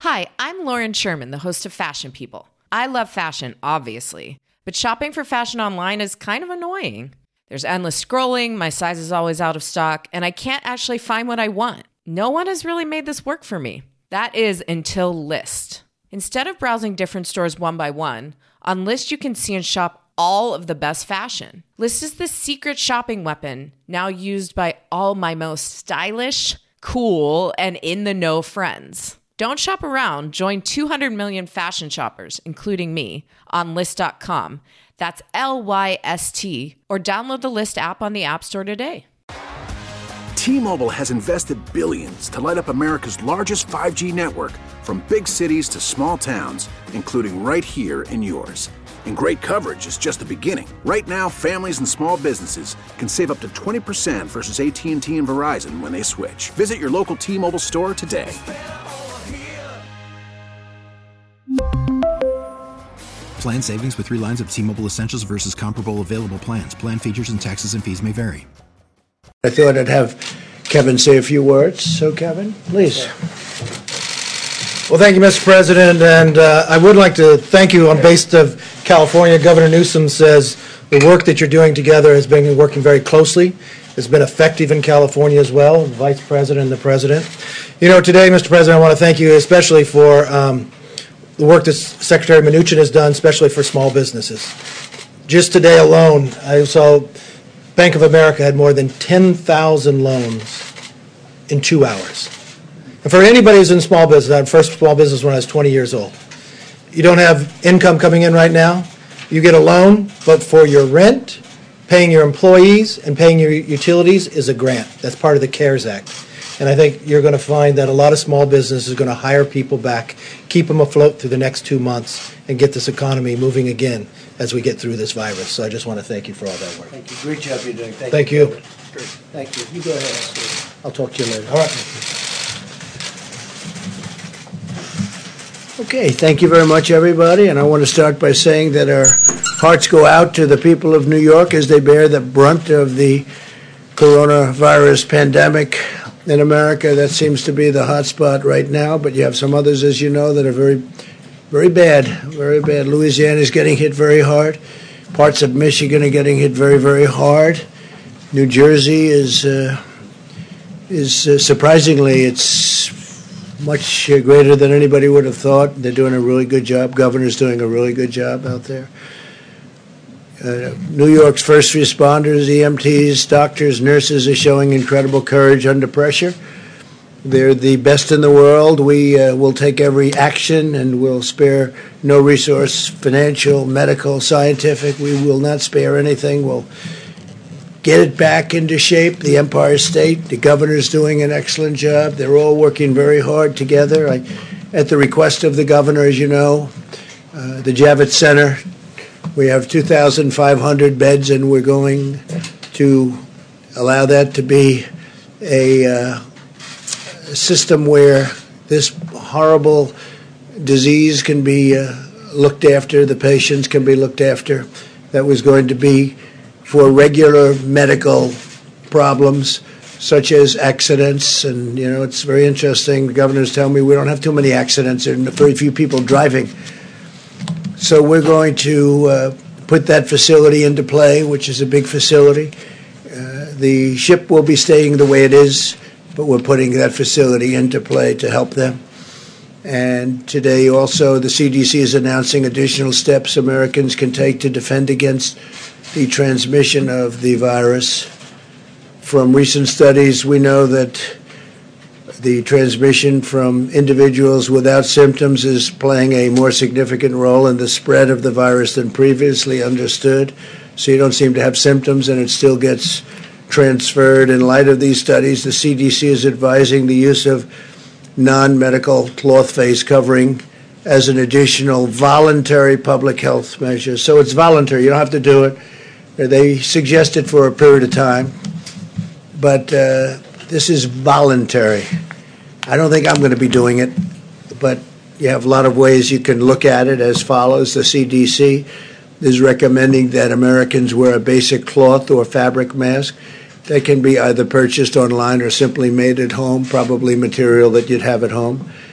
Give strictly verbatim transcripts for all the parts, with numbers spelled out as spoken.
Hi, I'm Lauren Sherman, the host of Fashion People. I love fashion, obviously, but shopping for fashion online is kind of annoying. There's endless scrolling, my size is always out of stock, and I can't actually find what I want. No one has really made this work for me. That is until Lyst. Instead of browsing different stores one by one, on Lyst you can see and shop all of the best fashion. Lyst is the secret shopping weapon now used by all my most stylish, cool, and in-the-know friends. Don't shop around. Join two hundred million fashion shoppers, including me, on Lyst dot com. That's L Y S T, or download the Lyst app on the App Store today. T-Mobile has invested billions to light up America's largest five G network, from big cities to small towns, including right here in yours. And great coverage is just the beginning. Right now, families and small businesses can save up to twenty percent versus A T and T and Verizon when they switch. Visit your local T-Mobile store today. Plan savings with three lines of T-Mobile Essentials versus comparable available plans. Plan features and taxes and fees may vary. I thought I'd have Kevin say a few words. So, Kevin, please. Well, thank you, Mister President. And uh, I would like to thank you on behalf of California. Governor Newsom says the work that you're doing together has been working very closely. It's been effective in California as well, the Vice President and the President. You know, today, Mister President, I want to thank you especially for um, the work that Secretary Mnuchin has done, especially for small businesses. Just today alone, I saw Bank of America had more than ten thousand loans in two hours. And for anybody who's in small business, I had first small business when I was twenty years old. You don't have income coming in right now, you get a loan, but for your rent, paying your employees, and paying your utilities is a grant. That's part of the CARES Act. And I think you're going to find that a lot of small businesses are going to hire people back, keep them afloat through the next two months, and get this economy moving again as we get through this virus. So I just want to thank you for all that work. Thank you. Great job you're doing. Thank, Thank you. you. Great. Thank you. You go ahead. Steve. I'll talk to you later. All right. Okay, thank you very much, everybody. And I want to start by saying that our hearts go out to the people of New York as they bear the brunt of the coronavirus pandemic in America. That seems to be the hot spot right now, but you have some others, as you know, that are very, very bad, very bad. Louisiana is getting hit very hard. Parts of Michigan are getting hit very, very hard. New Jersey is, uh, is uh, surprisingly, it's much uh, greater than anybody would have thought. They're doing a really good job. Governor's doing a really good job out there. Uh, New York's first responders, E M Ts, doctors, nurses are showing incredible courage under pressure. They're the best in the world. We uh, will take every action and will spare no resource, financial, medical, scientific. We will not spare anything. We'll get it back into shape. The Empire State, the governor's doing an excellent job. They're all working very hard together. I, at the request of the governor, as you know, uh, the Javits Center, we have two thousand five hundred beds, and we're going to allow that to be a, uh, a system where this horrible disease can be uh, looked after, the patients can be looked after. That was going to be for regular medical problems, such as accidents. And, you know, it's very interesting. The governors tell me we don't have too many accidents. There are very few people driving. So we're going to uh, put that facility into play, which is a big facility. Uh, the ship will be staying the way it is, but we're putting that facility into play to help them. And today also the C D C is announcing additional steps Americans can take to defend against the transmission of the virus. From recent studies, we know that the transmission from individuals without symptoms is playing a more significant role in the spread of the virus than previously understood. So you don't seem to have symptoms and it still gets transferred. In light of these studies, the C D C is advising the use of non-medical cloth face covering as an additional voluntary public health measure. So it's voluntary. You don't have to do it. They suggest it for a period of time, but uh, this is voluntary. I don't think I'm going to be doing it, but you have a lot of ways you can look at it as follows. The C D C is recommending that Americans wear a basic cloth or fabric mask. They can be either purchased online or simply made at home, probably material that you'd have at home. The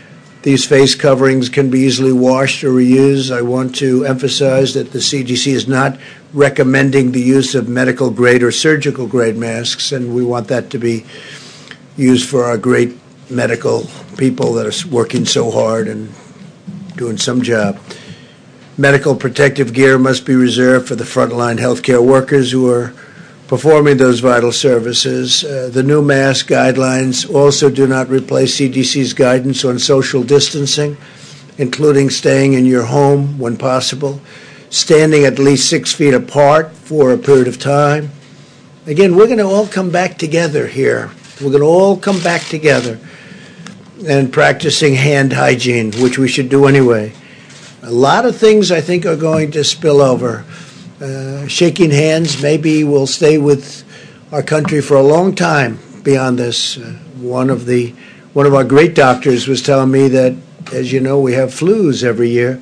These face coverings can be easily washed or reused. I want to emphasize that the C D C is not recommending the use of medical grade or surgical grade masks, and we want that to be used for our great medical people that are working so hard and doing some job. Medical protective gear must be reserved for the frontline healthcare workers who are performing those vital services. Uh, the new mask guidelines also do not replace C D C's guidance on social distancing, including staying in your home when possible, standing at least six feet apart for a period of time. Again, we're going to all come back together here. We're going to all come back together and practicing hand hygiene, which we should do anyway. A lot of things I think are going to spill over. Uh, shaking hands maybe will stay with our country for a long time beyond this. Uh, one of the one of our great doctors was telling me that, as you know, we have flus every year,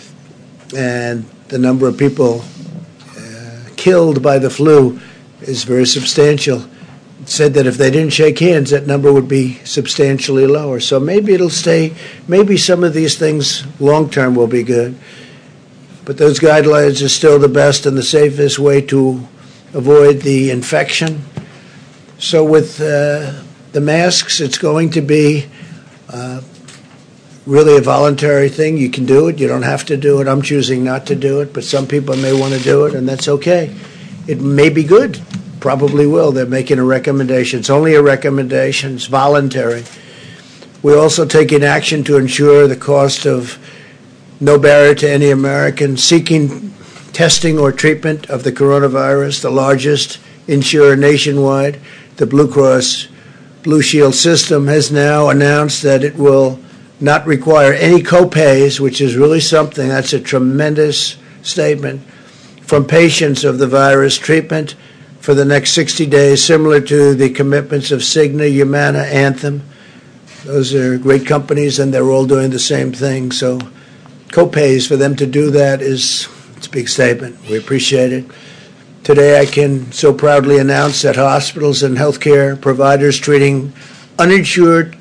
and the number of people uh, killed by the flu is very substantial. It said that if they didn't shake hands, that number would be substantially lower. So maybe it'll stay. Maybe some of these things long term will be good. But those guidelines are still the best and the safest way to avoid the infection. So with uh, the masks, it's going to be uh, really a voluntary thing. You can do it. You don't have to do it. I'm choosing not to do it, but some people may want to do it, and that's okay. It may be good. Probably will. They're making a recommendation. It's only a recommendation. It's voluntary. We're also taking action to ensure the cost of no barrier to any American seeking testing or treatment of the coronavirus. The largest insurer nationwide, the Blue Cross Blue Shield system, has now announced that it will not require any copays, which is really something. That's a tremendous statement, from patients of the virus treatment for the next sixty days, similar to the commitments of Cigna, Humana, Anthem. Those are great companies, and they're all doing the same thing. So copays, for them to do that is it's a big statement. We appreciate it. Today I can so proudly announce that hospitals and healthcare providers treating uninsured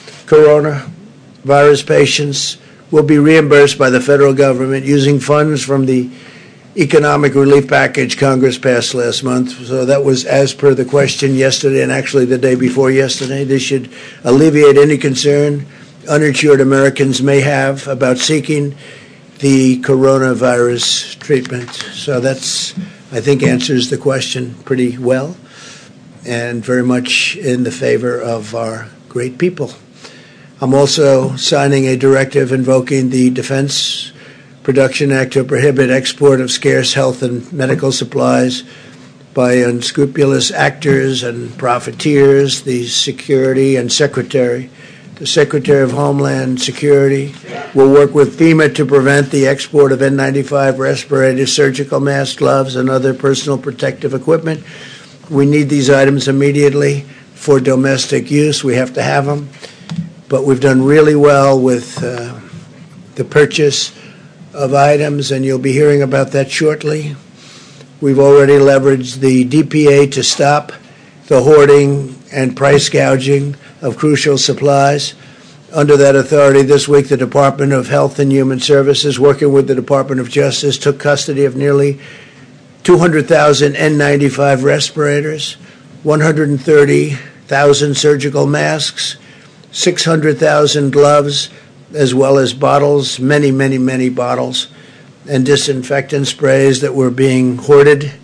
coronavirus patients will be reimbursed by the federal government using funds from the economic relief package Congress passed last month. So that was as per the question yesterday, and actually the day before yesterday. This should alleviate any concern uninsured Americans may have about seeking the coronavirus treatment. So that's, I think, answers the question pretty well and very much in the favor of our great people. I'm also signing a directive invoking the Defense Production Act to prohibit export of scarce health and medical supplies by unscrupulous actors and profiteers. The Security and Secretary The Secretary of Homeland Security will work with FEMA to prevent the export of N ninety-five respirators, surgical masks, gloves, and other personal protective equipment. We need these items immediately for domestic use. We have to have them. But we've done really well with uh, the purchase of items, and you'll be hearing about that shortly. We've already leveraged the D P A to stop the hoarding and price gouging of crucial supplies. Under that authority, this week, the Department of Health and Human Services, working with the Department of Justice, took custody of nearly two hundred thousand N ninety-five respirators, one hundred thirty thousand surgical masks, six hundred thousand gloves, as well as bottles, many, many, many bottles, and disinfectant sprays that were being hoarded.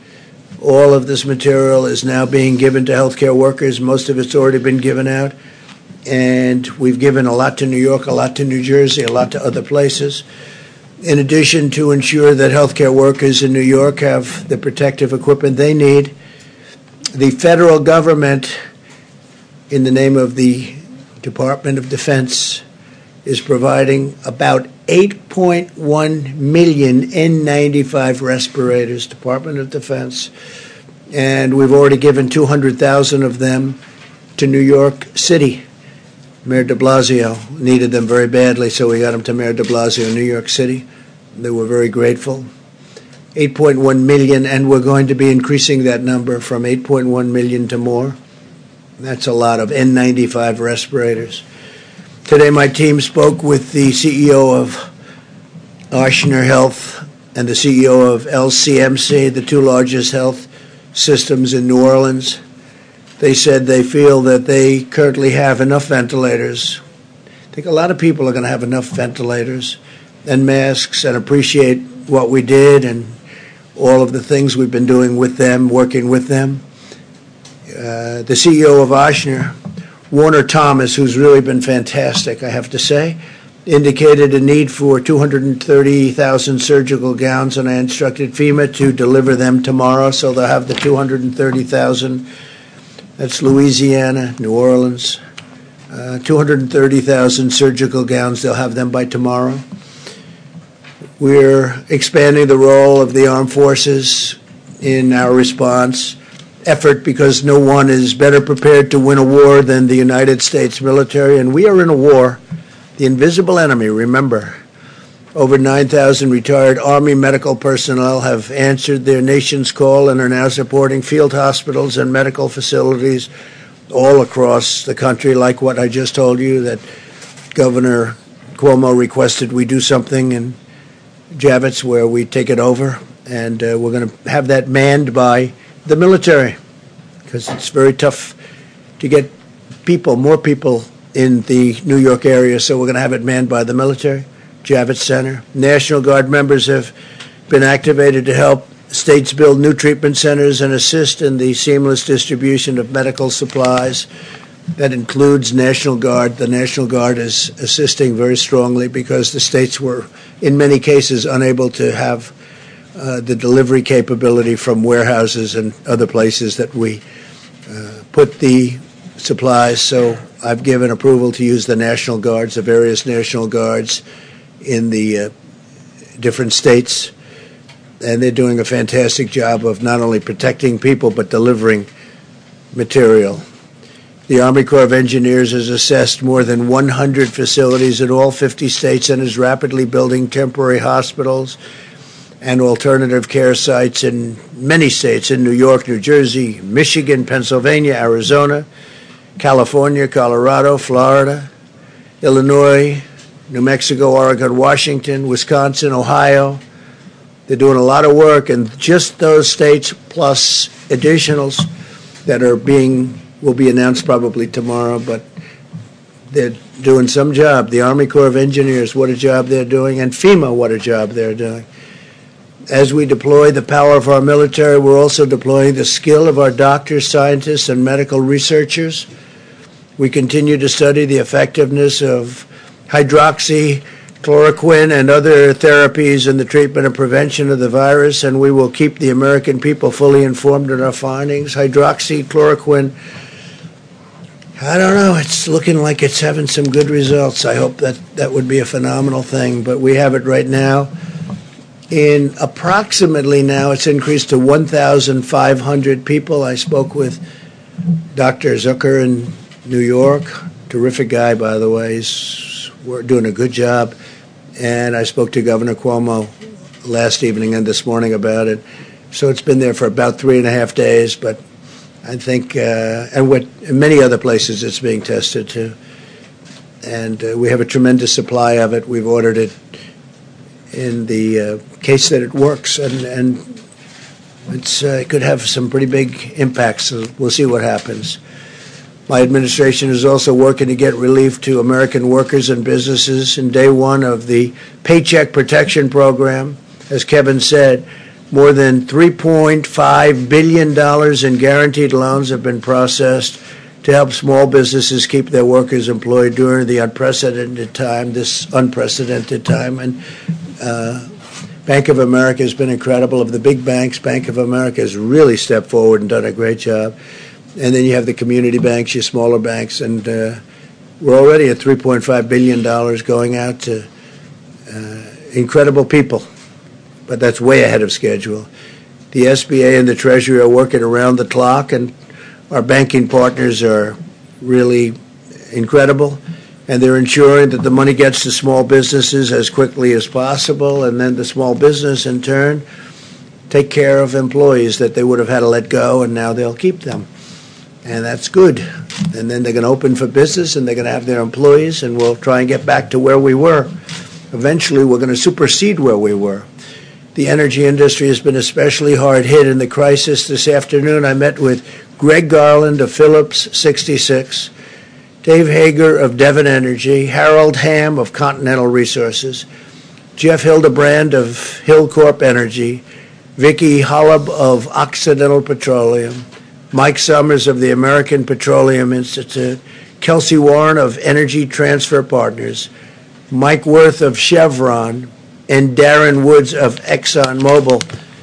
All of this material is now being given to healthcare workers. Most of it's already been given out. And we've given a lot to New York, a lot to New Jersey, a lot to other places. In addition, to ensure that healthcare workers in New York have the protective equipment they need, the federal government, in the name of the Department of Defense, is providing about eight point one million N ninety-five respirators, Department of Defense, and we've already given two hundred thousand of them to New York City. Mayor de Blasio needed them very badly, so we got them to Mayor de Blasio in New York City. They were very grateful. eight point one million, and we're going to be increasing that number from eight point one million to more. That's a lot of N ninety-five respirators. Today, my team spoke with the C E O of Ochsner Health and the C E O of L C M C, the two largest health systems in New Orleans. They said they feel that they currently have enough ventilators. I think a lot of people are going to have enough ventilators and masks and appreciate what we did and all of the things we've been doing with them, working with them. Uh, the C E O of Ochsner, Warner Thomas, who's really been fantastic, I have to say, indicated a need for two hundred thirty thousand surgical gowns, and I instructed FEMA to deliver them tomorrow, so they'll have the two hundred thirty thousand. That's Louisiana, New Orleans. Uh, two hundred thirty thousand surgical gowns, they'll have them by tomorrow. We're expanding the role of the armed forces in our response effort because no one is better prepared to win a war than the United States military, and we are in a war. The invisible enemy, remember. Over nine thousand retired Army medical personnel have answered their nation's call and are now supporting field hospitals and medical facilities all across the country, like what I just told you, that Governor Cuomo requested we do something in Javits where we take it over, and uh, we're going to have that manned by the military because it's very tough to get people, more people in the New York area, so we're going to have it manned by the military. Javits Center. National Guard members have been activated to help states build new treatment centers and assist in the seamless distribution of medical supplies. That includes National Guard. The National Guard is assisting very strongly because the states were, in many cases, unable to have uh, the delivery capability from warehouses and other places that we uh, put the supplies. So I've given approval to use the National Guards, the various National Guards in the uh, different states, and they're doing a fantastic job of not only protecting people but delivering material. The Army Corps of Engineers has assessed more than one hundred facilities in all fifty states and is rapidly building temporary hospitals and alternative care sites in many states, in New York, New Jersey, Michigan, Pennsylvania, Arizona, California, Colorado, Florida, Illinois, New Mexico, Oregon, Washington, Wisconsin, Ohio. They're doing a lot of work, and just those states plus additionals that are being will be announced probably tomorrow, but they're doing some job. The Army Corps of Engineers, what a job they're doing, and FEMA, what a job they're doing. As we deploy the power of our military, we're also deploying the skill of our doctors, scientists, and medical researchers. We continue to study the effectiveness of hydroxychloroquine and other therapies in the treatment and prevention of the virus, and we will keep the American people fully informed of our findings. Hydroxychloroquine, I don't know, it's looking like it's having some good results. I hope that that would be a phenomenal thing, but we have it right now. In approximately now, it's increased to one thousand five hundred people. I spoke with Doctor Zucker in New York, terrific guy, by the way. He's We're doing a good job. And I spoke to Governor Cuomo last evening and this morning about it. So it's been there for about three and a half days, but I think, uh, and what, in many other places it's being tested too. And uh, we have a tremendous supply of it. We've ordered it in the uh, case that it works, and, and it's, uh, it could have some pretty big impacts. So we'll see what happens. My administration is also working to get relief to American workers and businesses. In day one of the Paycheck Protection Program, as Kevin said, more than three point five billion dollars in guaranteed loans have been processed to help small businesses keep their workers employed during the unprecedented time, this unprecedented time. And uh, Bank of America has been incredible. Of the big banks, Bank of America has really stepped forward and done a great job. And then you have the community banks, your smaller banks, and uh, we're already at three point five billion dollars going out to uh, incredible people. But that's way ahead of schedule. The S B A and the Treasury are working around the clock, and our banking partners are really incredible, and they're ensuring that the money gets to small businesses as quickly as possible, and then the small business, in turn, take care of employees that they would have had to let go, and now they'll keep them. And that's good. And then they're going to open for business, and they're going to have their employees, and we'll try and get back to where we were. Eventually, we're going to supersede where we were. The energy industry has been especially hard hit in the crisis. This afternoon, I met with Greg Garland of Phillips sixty-six, Dave Hager of Devon Energy, Harold Hamm of Continental Resources, Jeff Hildebrand of Hillcorp Energy, Vicki Hollab of Occidental Petroleum, Mike Summers of the American Petroleum Institute, Kelsey Warren of Energy Transfer Partners, Mike Worth of Chevron, and Darren Woods of ExxonMobil.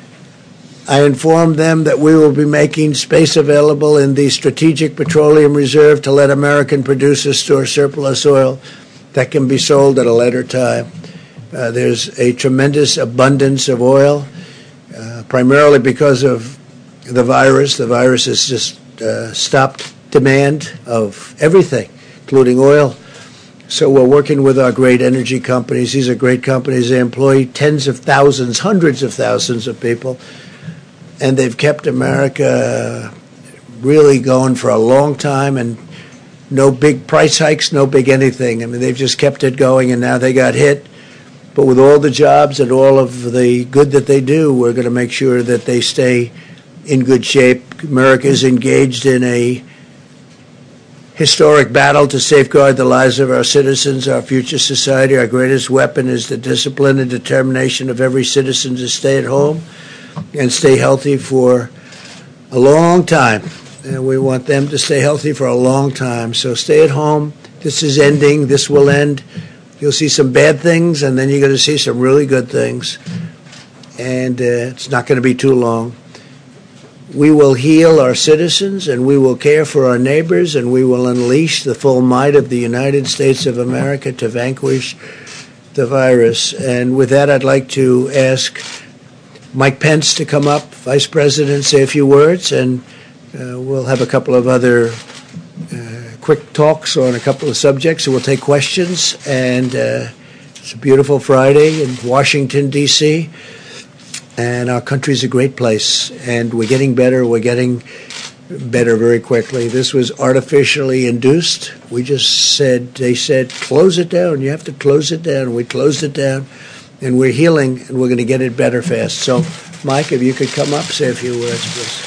I informed them that we will be making space available in the Strategic Petroleum Reserve to let American producers store surplus oil that can be sold at a later time. Uh, there's a tremendous abundance of oil, uh, primarily because of the virus. The virus has just uh, stopped demand of everything, including oil. So we're working with our great energy companies. These are great companies. They employ tens of thousands, hundreds of thousands of people, and they've kept America really going for a long time, and no big price hikes, no big anything. I mean, they've just kept it going, and now they got hit. But with all the jobs and all of the good that they do, we're going to make sure that they stay in good shape. America is engaged in a historic battle to safeguard the lives of our citizens, our future society. Our greatest weapon is the discipline and determination of every citizen to stay at home and stay healthy for a long time. And we want them to stay healthy for a long time. So stay at home. This is ending. This will end. You'll see some bad things, and then you're going to see some really good things. And uh, it's not going to be too long. We will heal our citizens, and we will care for our neighbors, and we will unleash the full might of the United States of America to vanquish the virus. And with that, I'd like to ask Mike Pence to come up, Vice President, say a few words, and uh, we'll have a couple of other uh, quick talks on a couple of subjects, and we'll take questions. And uh, it's a beautiful Friday in Washington, D C, and our country's a great place, and we're getting better. We're getting better very quickly. This was artificially induced. We just said, they said, close it down. You have to close it down. We closed it down, and we're healing, and we're going to get it better fast. So, Mike, if you could come up, say a few words, please.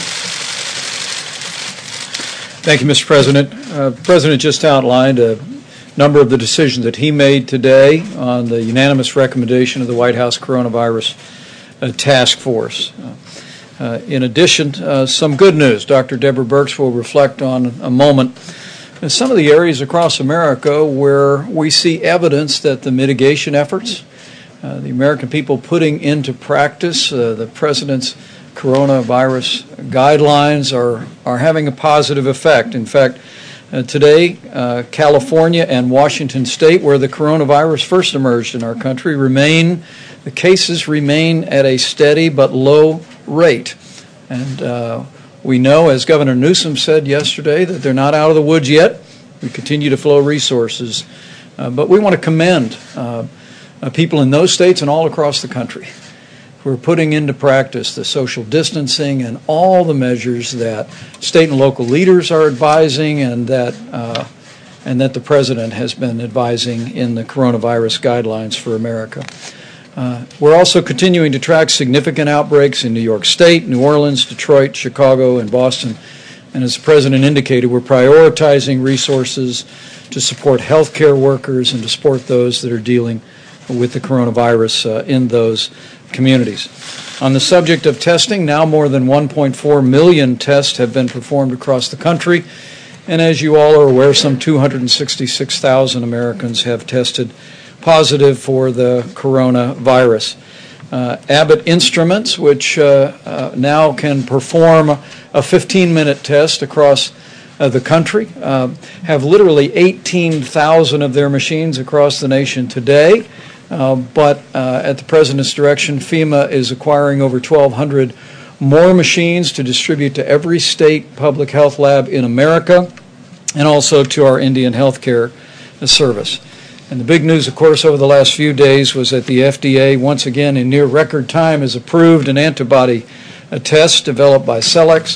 Thank you, Mister President. Uh, the President just outlined a number of the decisions that he made today on the unanimous recommendation of the White House Coronavirus uh, Task Force. Uh, uh, in addition, uh, some good news. Doctor Deborah Birx will reflect on a moment in some of the areas across America where we see evidence that the mitigation efforts, uh, the American people putting into practice uh, the President's coronavirus guidelines are, are having a positive effect. In fact, uh, today, uh, California and Washington State, where the coronavirus first emerged in our country, remain, the cases remain at a steady but low rate. And uh, we know, as Governor Newsom said yesterday, that they're not out of the woods yet. We continue to flow resources. Uh, but we want to commend uh, uh, people in those states and all across the country who are putting into practice the social distancing and all the measures that state and local leaders are advising, and that uh, and that the President has been advising in the coronavirus guidelines for America. Uh, we're also continuing to track significant outbreaks in New York State, New Orleans, Detroit, Chicago, and Boston. And as the President indicated, we're prioritizing resources to support healthcare workers and to support those that are dealing with the coronavirus uh, in those communities. On the subject of testing, now more than one point four million tests have been performed across the country. And as you all are aware, some two hundred sixty-six thousand Americans have tested positive for the coronavirus. Uh, Abbott Instruments, which uh, uh, now can perform a fifteen-minute test across uh, the country, uh, have literally eighteen thousand of their machines across the nation today. Uh, but uh, at the President's direction, FEMA is acquiring over twelve hundred more machines to distribute to every state public health lab in America, and also to our Indian Healthcare Service. And the big news, of course, over the last few days was that the F D A, once again in near record time, has approved an antibody a test developed by Cellex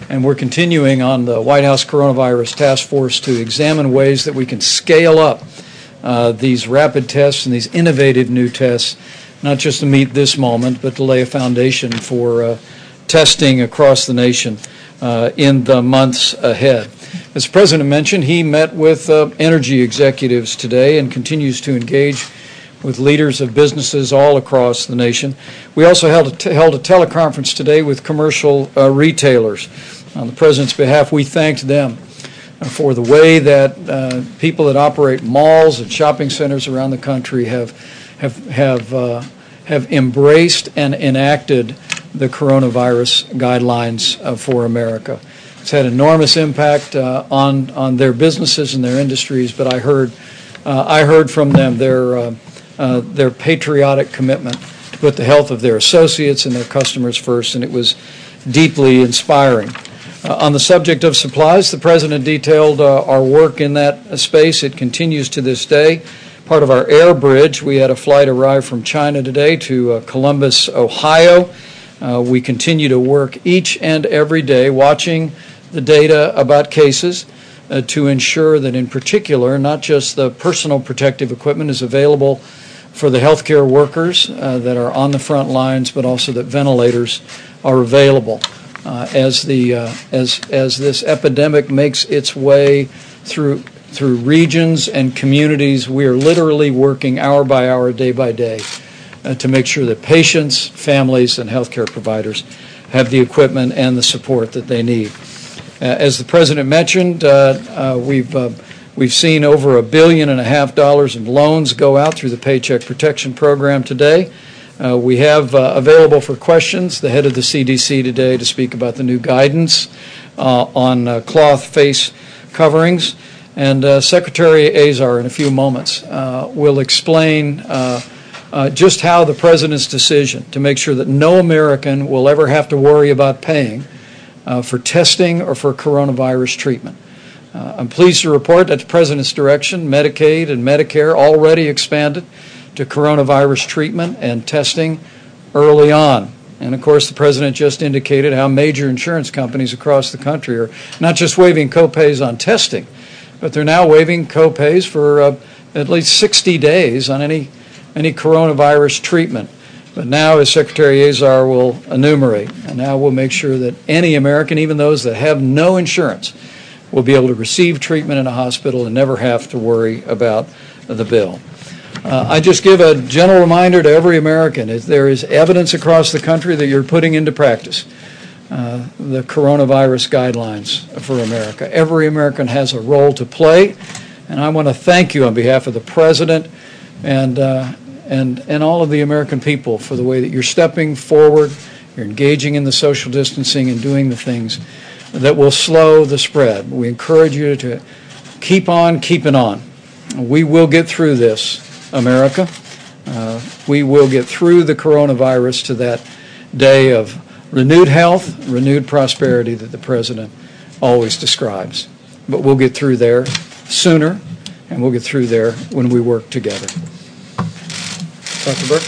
And we're continuing on the White House Coronavirus Task Force to examine ways that we can scale up uh, these rapid tests and these innovative new tests, not just to meet this moment, but to lay a foundation for uh, testing across the nation uh, in the months ahead. As the President mentioned, he met with uh, energy executives today and continues to engage with leaders of businesses all across the nation. We also held a, t- held a teleconference today with commercial uh, retailers. On the President's behalf, we thanked them uh, for the way that uh, people that operate malls and shopping centers around the country have have have uh, have embraced and enacted the coronavirus guidelines uh, for America. It's had enormous impact uh, on on their businesses and their industries. But I heard uh, I heard from them their uh, uh, their patriotic commitment to put the health of their associates and their customers first, and it was deeply inspiring. Uh, on the subject of supplies, the President detailed uh, our work in that space. It continues to this day. Part of our air bridge, we had a flight arrive from China today to uh, Columbus, Ohio. Uh, we continue to work each and every day watching the data about cases uh, to ensure that in particular, not just the personal protective equipment is available for the healthcare workers uh, that are on the front lines, but also that ventilators are available. Uh, as the uh, as as this epidemic makes its way through through regions and communities, we are literally working hour by hour, day by day, uh, to make sure that patients, families, and healthcare providers have the equipment and the support that they need. Uh, as the President mentioned, uh, uh, we've uh, we've seen over a billion and a half dollars in loans go out through the Paycheck Protection Program today. Uh, we have uh, available for questions the head of the C D C today to speak about the new guidance uh, on uh, cloth face coverings. And uh, Secretary Azar, in a few moments, uh, will explain uh, uh, just how the President's decision to make sure that no American will ever have to worry about paying uh, for testing or for coronavirus treatment. Uh, I'm pleased to report that the President's direction, Medicaid and Medicare already expanded to coronavirus treatment and testing early on. And of course, the President just indicated how major insurance companies across the country are not just waiving copays on testing, but they're now waiving copays for uh, at least sixty days on any any coronavirus treatment. But now, as Secretary Azar will enumerate, and now we'll make sure that any American, even those that have no insurance, will be able to receive treatment in a hospital and never have to worry about the bill. Uh, I just give a general reminder to every American, if there is evidence across the country that you're putting into practice uh, the coronavirus guidelines for America. Every American has a role to play, and I want to thank you on behalf of the President and, uh, and, and all of the American people for the way that you're stepping forward, you're engaging in the social distancing and doing the things that will slow the spread. We encourage you to keep on keeping on. We will get through this, America. Uh, we will get through the coronavirus to that day of renewed health, renewed prosperity that the President always describes. But we'll get through there sooner, and we'll get through there when we work together. Doctor Birx?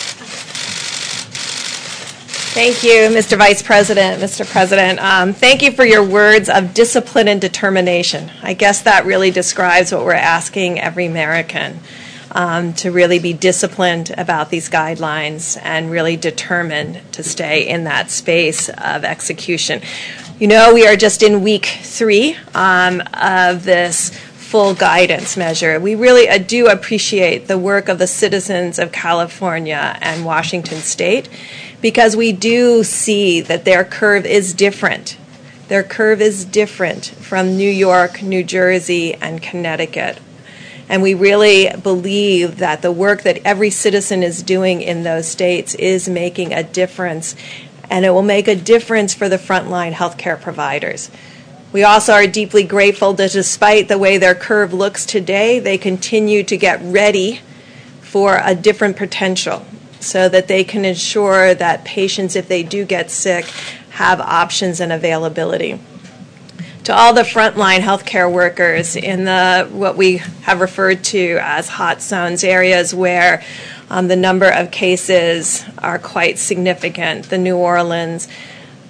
Thank you, Mister Vice President, Mister President. Um, thank you for your words of discipline and determination. I guess that really describes what we're asking every American. Um, to really be disciplined about these guidelines and really determined to stay in that space of execution. You know, we are just in week three um, of this full guidance measure. We really uh, do appreciate the work of the citizens of California and Washington State, because we do see that their curve is different. Their curve is different from New York, New Jersey, and Connecticut. And we really believe that the work that every citizen is doing in those states is making a difference, and it will make a difference for the frontline healthcare providers. We also are deeply grateful that despite the way their curve looks today, they continue to get ready for a different potential so that they can ensure that patients, if they do get sick, have options and availability. To all the frontline healthcare workers in the what we have referred to as hot zones, areas where um, the number of cases are quite significant, the New Orleans,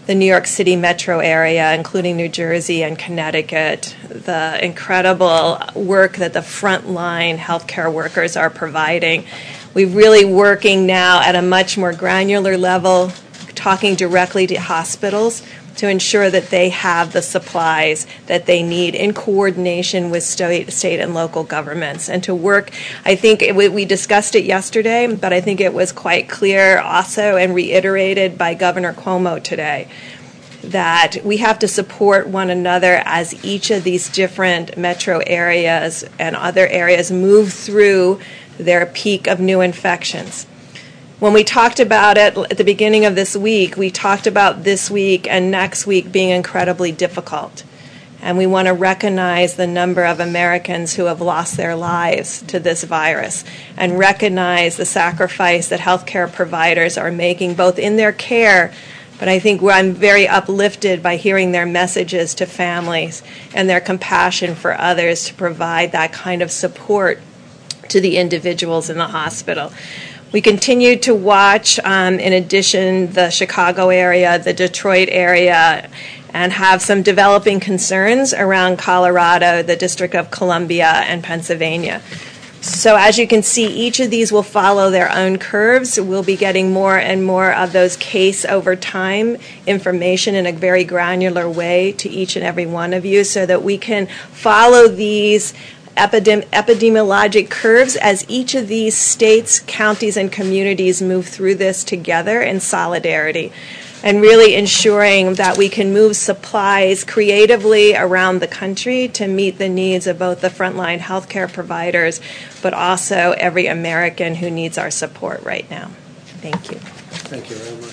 the New York City metro area, including New Jersey and Connecticut, the incredible work that the frontline healthcare workers are providing. We're really working now at a much more granular level, talking directly to hospitals to ensure that they have the supplies that they need in coordination with state, state and local governments. And to work, I think it, we discussed it yesterday, but I think it was quite clear also and reiterated by Governor Cuomo today that we have to support one another as each of these different metro areas and other areas move through their peak of new infections. When we talked about it at the beginning of this week, we talked about this week and next week being incredibly difficult. And we want to recognize the number of Americans who have lost their lives to this virus and recognize the sacrifice that healthcare providers are making both in their care, but I think I'm very uplifted by hearing their messages to families and their compassion for others to provide that kind of support to the individuals in the hospital. We continue to watch, um, in addition, the Chicago area, the Detroit area, and have some developing concerns around Colorado, the District of Columbia, and Pennsylvania. So as you can see, each of these will follow their own curves. We'll be getting more and more of those case over time information in a very granular way to each and every one of you so that we can follow these Epidem- epidemiologic curves as each of these states, counties, and communities move through this together in solidarity, and really ensuring that we can move supplies creatively around the country to meet the needs of both the frontline healthcare providers, but also every American who needs our support right now. Thank you. Thank you very much.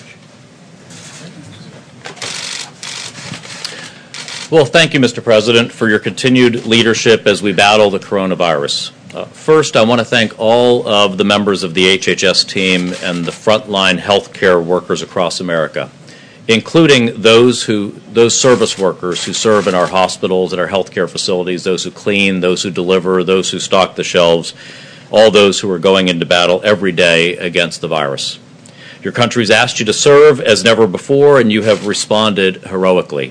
Well, thank you, Mister President, for your continued leadership as we battle the coronavirus. Uh, first, I want to thank all of the members of the H H S team and the frontline healthcare workers across America, including those who, those service workers who serve in our hospitals and our healthcare facilities, those who clean, those who deliver, those who stock the shelves, all those who are going into battle every day against the virus. Your country's asked you to serve as never before, and you have responded heroically.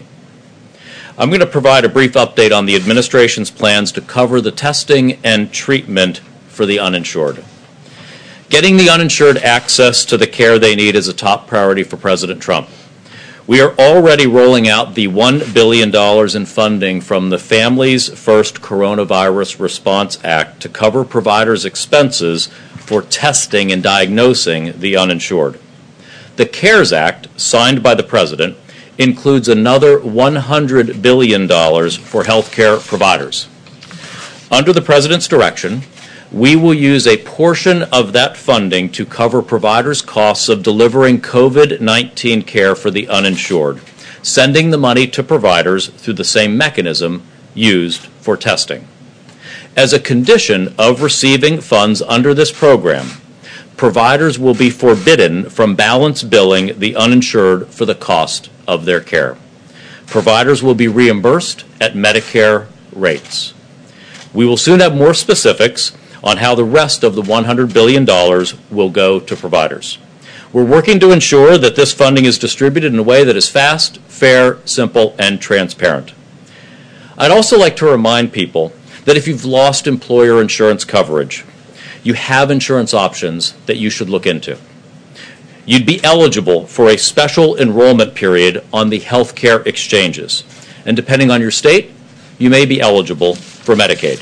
I'm going to provide a brief update on the administration's plans to cover the testing and treatment for the uninsured. Getting the uninsured access to the care they need is a top priority for President Trump. We are already rolling out the one billion dollars in funding from the Families First Coronavirus Response Act to cover providers' expenses for testing and diagnosing the uninsured. The CARES Act, signed by the President, includes another one hundred billion dollars for healthcare providers. Under the President's direction, we will use a portion of that funding to cover providers' costs of delivering COVID nineteen care for the uninsured, sending the money to providers through the same mechanism used for testing. As a condition of receiving funds under this program, providers will be forbidden from balance billing the uninsured for the cost of their care. Providers will be reimbursed at Medicare rates. We will soon have more specifics on how the rest of the one hundred billion dollars will go to providers. We're working to ensure that this funding is distributed in a way that is fast, fair, simple, and transparent. I'd also like to remind people that if you've lost employer insurance coverage, you have insurance options that you should look into. You'd be eligible for a special enrollment period on the healthcare exchanges, and depending on your state, you may be eligible for Medicaid.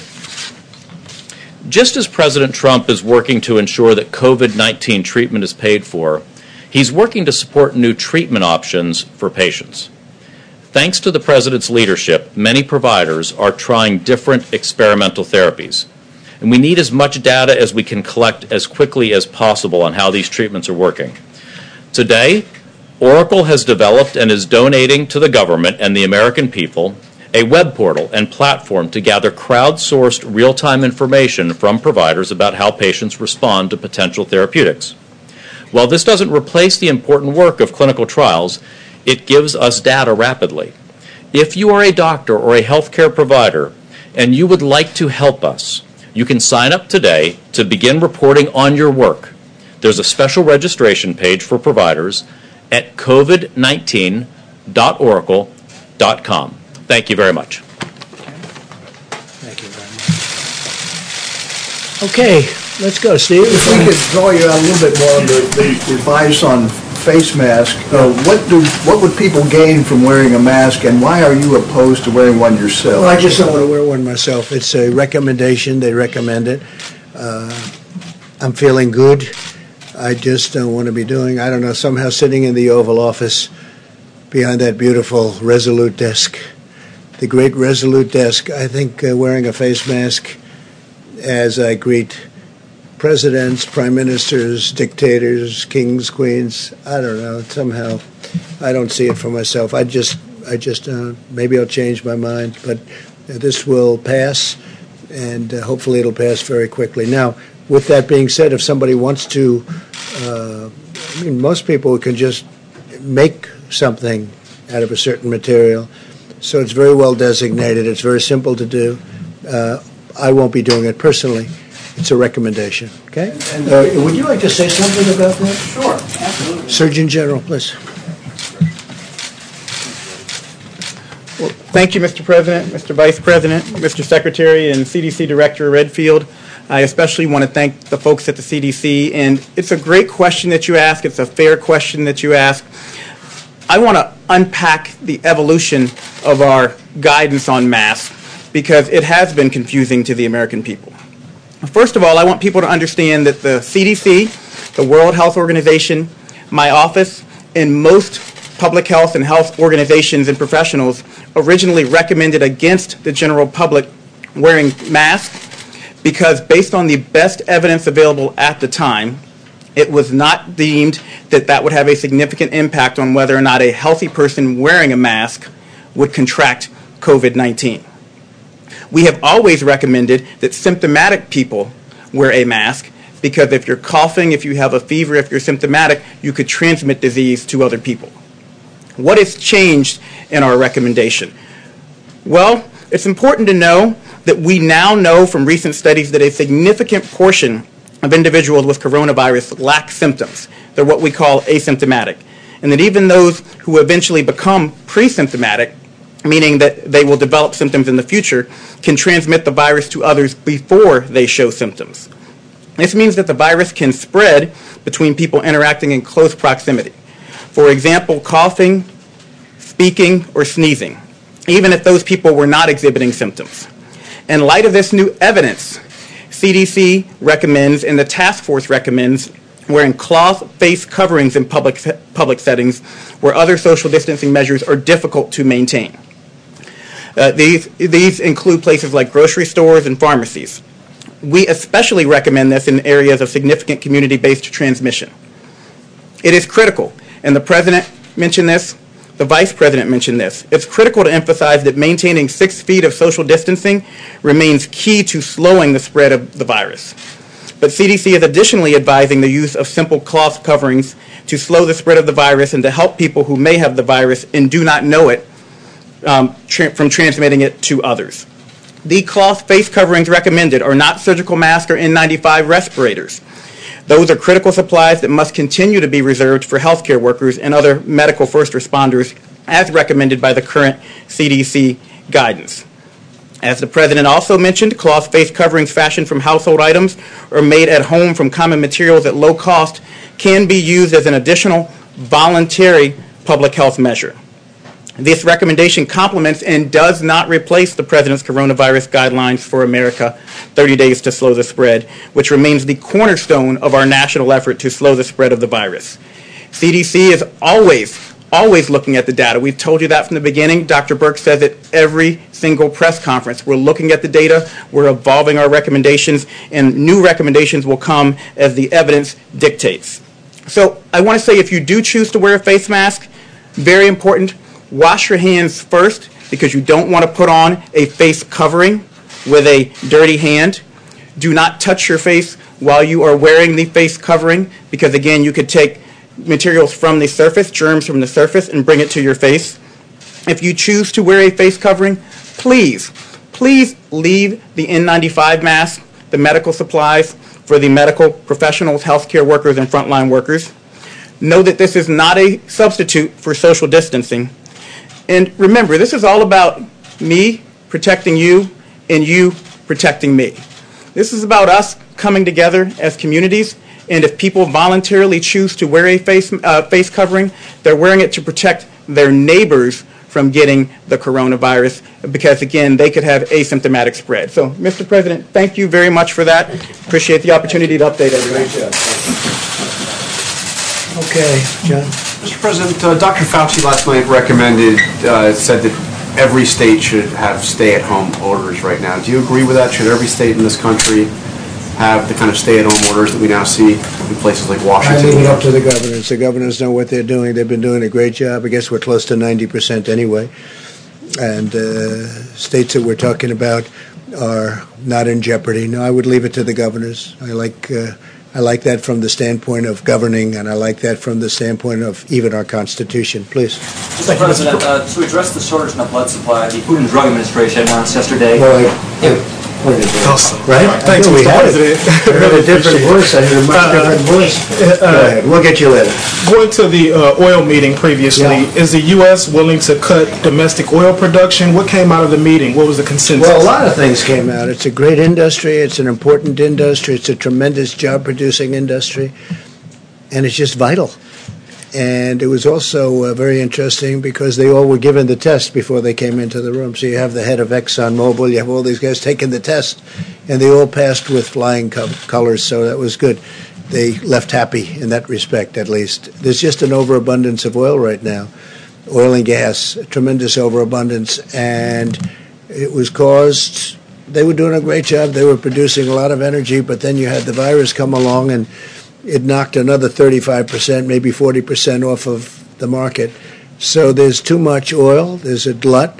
Just as President Trump is working to ensure that COVID nineteen treatment is paid for, he's working to support new treatment options for patients. Thanks to the President's leadership, many providers are trying different experimental therapies, and we need as much data as we can collect as quickly as possible on how these treatments are working. Today, Oracle has developed and is donating to the government and the American people a web portal and platform to gather crowdsourced real-time information from providers about how patients respond to potential therapeutics. While this doesn't replace the important work of clinical trials, it gives us data rapidly. If you are a doctor or a healthcare provider and you would like to help us, you can sign up today to begin reporting on your work. There's a special registration page for providers at covid nineteen dot oracle dot com. Thank you very much. Thank you very much. Okay, let's go, Steve. If we could draw you out a little bit more on the, the advice on face mask, uh, what do what would people gain from wearing a mask, and why are you opposed to wearing one yourself? Well, I just don't want to wear one myself. It's a recommendation. They recommend it. Uh, I'm feeling good. I just don't want to be doing, I don't know, somehow sitting in the Oval Office behind that beautiful Resolute desk, the great Resolute desk. I think uh, wearing a face mask as I greet presidents, prime ministers, dictators, kings, queens, I don't know, somehow I don't see it for myself. I just, I just, uh, maybe I'll change my mind, but uh, this will pass, and uh, hopefully it'll pass very quickly. Now, with that being said, if somebody wants to, uh, I mean, most people can just make something out of a certain material, so it's very well designated. It's very simple to do. Uh, I won't be doing it personally. It's a recommendation. Okay? And, uh, would you like to say something about that? Sure, absolutely. Surgeon General, please. Well, thank you, Mister President, Mister Vice President, Mister Secretary, and C D C Director Redfield. I especially want to thank the folks at the C D C, and it's a great question that you ask. It's a fair question that you ask. I want to unpack the evolution of our guidance on masks because it has been confusing to the American people. First of all, I want people to understand that the C D C, the World Health Organization, my office, and most public health and health organizations and professionals originally recommended against the general public wearing masks because based on the best evidence available at the time, it was not deemed that that would have a significant impact on whether or not a healthy person wearing a mask would contract COVID nineteen. We have always recommended that symptomatic people wear a mask because if you're coughing, if you have a fever, if you're symptomatic, you could transmit disease to other people. What has changed in our recommendation? Well, it's important to know that we now know from recent studies that a significant portion of individuals with coronavirus lack symptoms. They're what we call asymptomatic. And that even those who eventually become pre-symptomatic, meaning that they will develop symptoms in the future, can transmit the virus to others before they show symptoms. This means that the virus can spread between people interacting in close proximity. For example, coughing, speaking, or sneezing, even if those people were not exhibiting symptoms. In light of this new evidence, C D C recommends and the task force recommends wearing cloth face coverings in public, public settings where other social distancing measures are difficult to maintain. Uh, these, these include places like grocery stores and pharmacies. We especially recommend this in areas of significant community-based transmission. It is critical, and the President mentioned this, the Vice President mentioned this. It's critical to emphasize that maintaining six feet of social distancing remains key to slowing the spread of the virus. But C D C is additionally advising the use of simple cloth coverings to slow the spread of the virus and to help people who may have the virus and do not know it um, tra- from transmitting it to others. The cloth face coverings recommended are not surgical masks or N ninety-five respirators. Those are critical supplies that must continue to be reserved for healthcare workers and other medical first responders as recommended by the current C D C guidance. As the President also mentioned, cloth face coverings fashioned from household items or made at home from common materials at low cost can be used as an additional voluntary public health measure. This recommendation complements and does not replace the President's coronavirus guidelines for America, thirty days to slow the spread, which remains the cornerstone of our national effort to slow the spread of the virus. C D C is always, always looking at the data. We've told you that from the beginning. Doctor Birx says it every single press conference. We're looking at the data, we're evolving our recommendations, and new recommendations will come as the evidence dictates. So I want to say if you do choose to wear a face mask, very important, wash your hands first because you don't want to put on a face covering with a dirty hand. Do not touch your face while you are wearing the face covering because, again, you could take materials from the surface, germs from the surface, and bring it to your face. If you choose to wear a face covering, please, please leave the N ninety-five mask, the medical supplies for the medical professionals, healthcare workers, and frontline workers. Know that this is not a substitute for social distancing. And remember, this is all about me protecting you and you protecting me. This is about us coming together as communities, and if people voluntarily choose to wear a face, uh, face covering, they're wearing it to protect their neighbors from getting the coronavirus, because again, they could have asymptomatic spread. So, Mister President, thank you very much for that. Appreciate the opportunity to update everyone. Okay, John. Mister President, uh, Doctor Fauci last night recommended, uh, said that every state should have stay-at-home orders right now. Do you agree with that? Should every state in this country have the kind of stay-at-home orders that we now see in places like Washington? I leave it up to the governors. The governors know what they're doing. They've been doing a great job. I guess we're close to ninety percent anyway. And uh, states that we're talking about are not in jeopardy. No, I would leave it to the governors. I like uh, I like that from the standpoint of governing, and I like that from the standpoint of even our Constitution. Please. Mister President, uh, to address the shortage in the blood supply, the Food and Drug Administration announced yesterday. Well, I, I, Awesome. Right? Thanks, we Mister had President. I heard a different voice. I heard a much Uh, different voice. uh, Go ahead. We'll get you later. Going to the uh, oil meeting previously, Yeah. is the U S willing to cut domestic oil production? What came out of the meeting? What was the consensus? Well, a lot of things came out. It's a great industry. It's an important industry. It's a tremendous job-producing industry, and it's just vital. And it was also uh, very interesting because they all were given the test before they came into the room. So you have the head of ExxonMobil, you have all these guys taking the test, and they all passed with flying co- colors, so that was good. They left happy in that respect, at least. There's just an overabundance of oil right now, oil and gas, a tremendous overabundance, and it was caused, they were doing a great job. They were producing a lot of energy, but then you had the virus come along, and it knocked another thirty-five percent, maybe forty percent off of the market. So there's too much oil, there's a glut,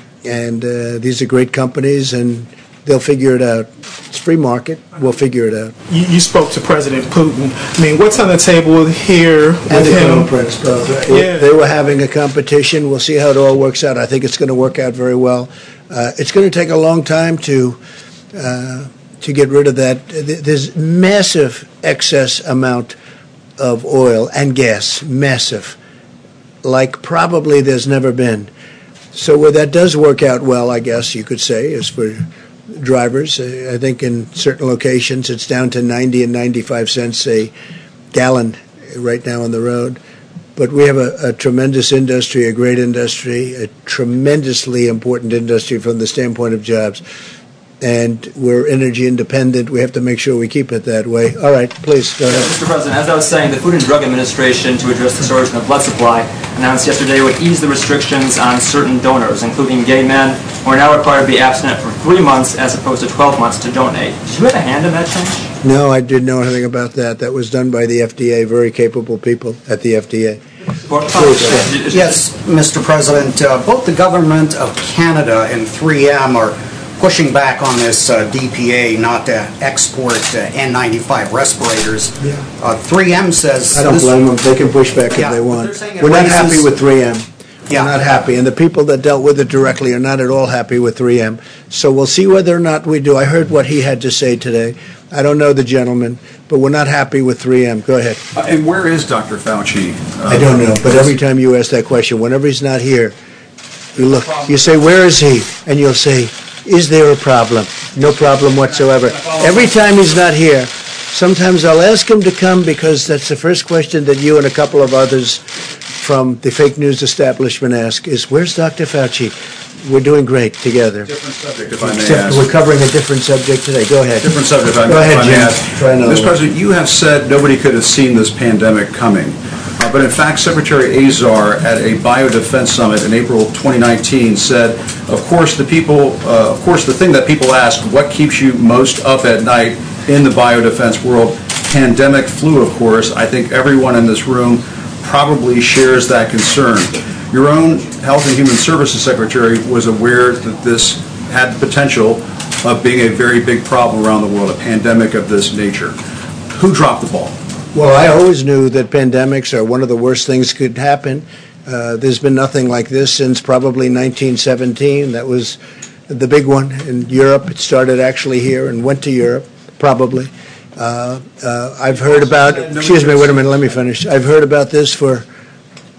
and uh, these are great companies, and they'll figure it out. It's free market, we'll figure it out. You, you spoke to President Putin. I mean, what's on the table here with And the him? Crown Prince, both. Yeah. They were having a competition. We'll see how it all works out. I think it's going to work out very well. Uh, it's going to take a long time to... Uh, to get rid of that. There's massive excess amount of oil and gas, massive, like probably there's never been. So where that does work out well, I guess you could say, is for drivers. I think in certain locations it's down to ninety and ninety-five cents a gallon right now on the road. But we have a, a tremendous industry, a great industry, a tremendously important industry from the standpoint of jobs. And we're energy independent. We have to make sure we keep it that way. All right, please, go ahead. Mister President, as I was saying, the Food and Drug Administration, to address the shortage in the blood supply, announced yesterday it would ease the restrictions on certain donors, including gay men, who are now required to be abstinent for three months as opposed to twelve months to donate. Did you have a hand in that change? No, I didn't know anything about that. That was done by the F D A, very capable people at the F D A. Please, yes, Mister President, uh, both the government of Canada and three M are pushing back on this uh, D P A not to export uh, N ninety-five respirators. Yeah. Uh, three M says... I don't this, blame them. They can push back yeah, if they want. it We're not raises, happy with three M. Yeah. We're not happy. And the people that dealt with it directly are not at all happy with three M. So we'll see whether or not we do. I heard what he had to say today. I don't know the gentleman, but we're not happy with three M. Go ahead. Uh, and where is Doctor Fauci? Uh, I don't know, but every time you ask that question, whenever he's not here, you look, you say, where is he? And you'll say, is there a problem? No problem whatsoever. Every time he's not here, sometimes I'll ask him to come because that's the first question that you and a couple of others from the fake news establishment ask is, where's Doctor Fauci? We're doing great together. Different subject, if I may Except ask. we're covering a different subject today. Go ahead. Different subject, if I may, Go ahead, if I may Jim. ask. Try another Mister one. President, you have said nobody could have seen this pandemic coming. Uh, but in fact, Secretary Azar at a biodefense summit in April twenty nineteen said, of course, the people, uh, of course, the thing that people ask, what keeps you most up at night in the biodefense world? Pandemic flu, of course. I think everyone in this room probably shares that concern. Your own Health and Human Services Secretary was aware that this had the potential of being a very big problem around the world, a pandemic of this nature. Who dropped the ball? Well, I always knew that pandemics are one of the worst things that could happen. Uh, there's been nothing like this since probably nineteen seventeen. That was the big one in Europe. It started actually here and went to Europe, probably. Uh, uh, I've heard about, excuse me, wait a minute, let me finish. I've heard about this for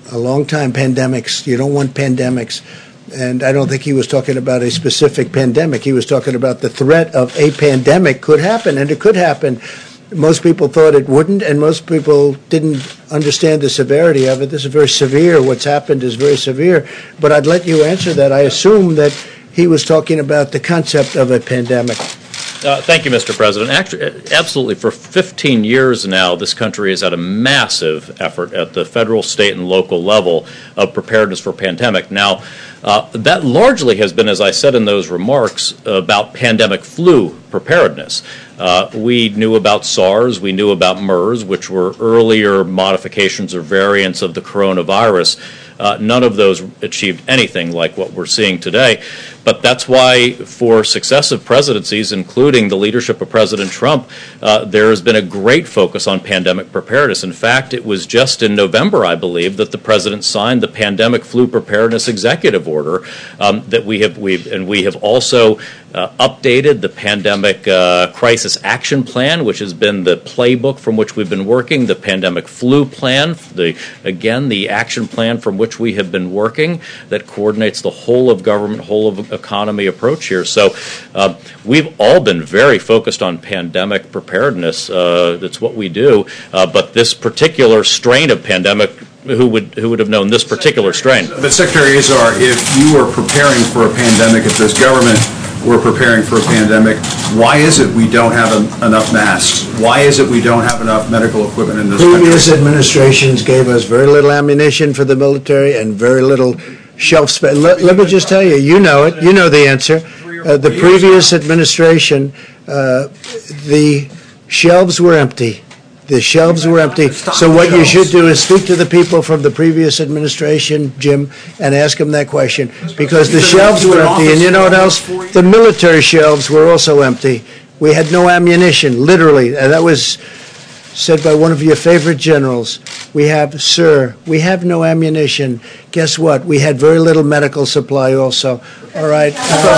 a long time, pandemics. You don't want pandemics. And I don't think he was talking about a specific pandemic. He was talking about the threat of a pandemic could happen, and it could happen. Most people thought it wouldn't, and most people didn't understand the severity of it. This is very severe. What's happened is very severe. But I'd let you answer that. I assume that he was talking about the concept of a pandemic. Uh, thank you, Mister President. Actually, absolutely. For fifteen years now, this country has had a massive effort at the federal, state, and local level of preparedness for pandemic. Now, uh, that largely has been, as I said in those remarks, about pandemic flu preparedness. Uh, we knew about SARS, we knew about MERS, which were earlier modifications or variants of the coronavirus. Uh, none of those achieved anything like what we're seeing today. But that's why for successive presidencies, including the leadership of President Trump, uh, there has been a great focus on pandemic preparedness. In fact, it was just in November, I believe, that the President signed the Pandemic Flu Preparedness Executive Order um, that we have, we've, and we have also uh, updated the Pandemic uh, Crisis Action Plan, which has been the playbook from which we've been working, the Pandemic Flu Plan, the again, the action plan from which we have been working that coordinates the whole of government, whole of economy approach here. So uh, we've all been very focused on pandemic preparedness. Uh, that's what we do. Uh, but this particular strain of pandemic, who would who would have known this particular strain? But Secretary Azar, if you are preparing for a pandemic, if this government were preparing for a pandemic, why is it we don't have a, enough masks? Why is it we don't have enough medical equipment in this country? Previous administrations gave us very little ammunition for the military and very little shelf space. Let, let me just tell you, you know it, you know the answer. Uh, the previous administration, uh, the shelves were empty. The shelves were empty. So what you should do is speak to the people from the previous administration, Jim, and ask them that question, because the shelves were empty. And you know what else? The military shelves were also empty. We had no ammunition, literally. And that was said by one of your favorite generals. We have, sir, we have no ammunition. Guess what? We had very little medical supply also. All right.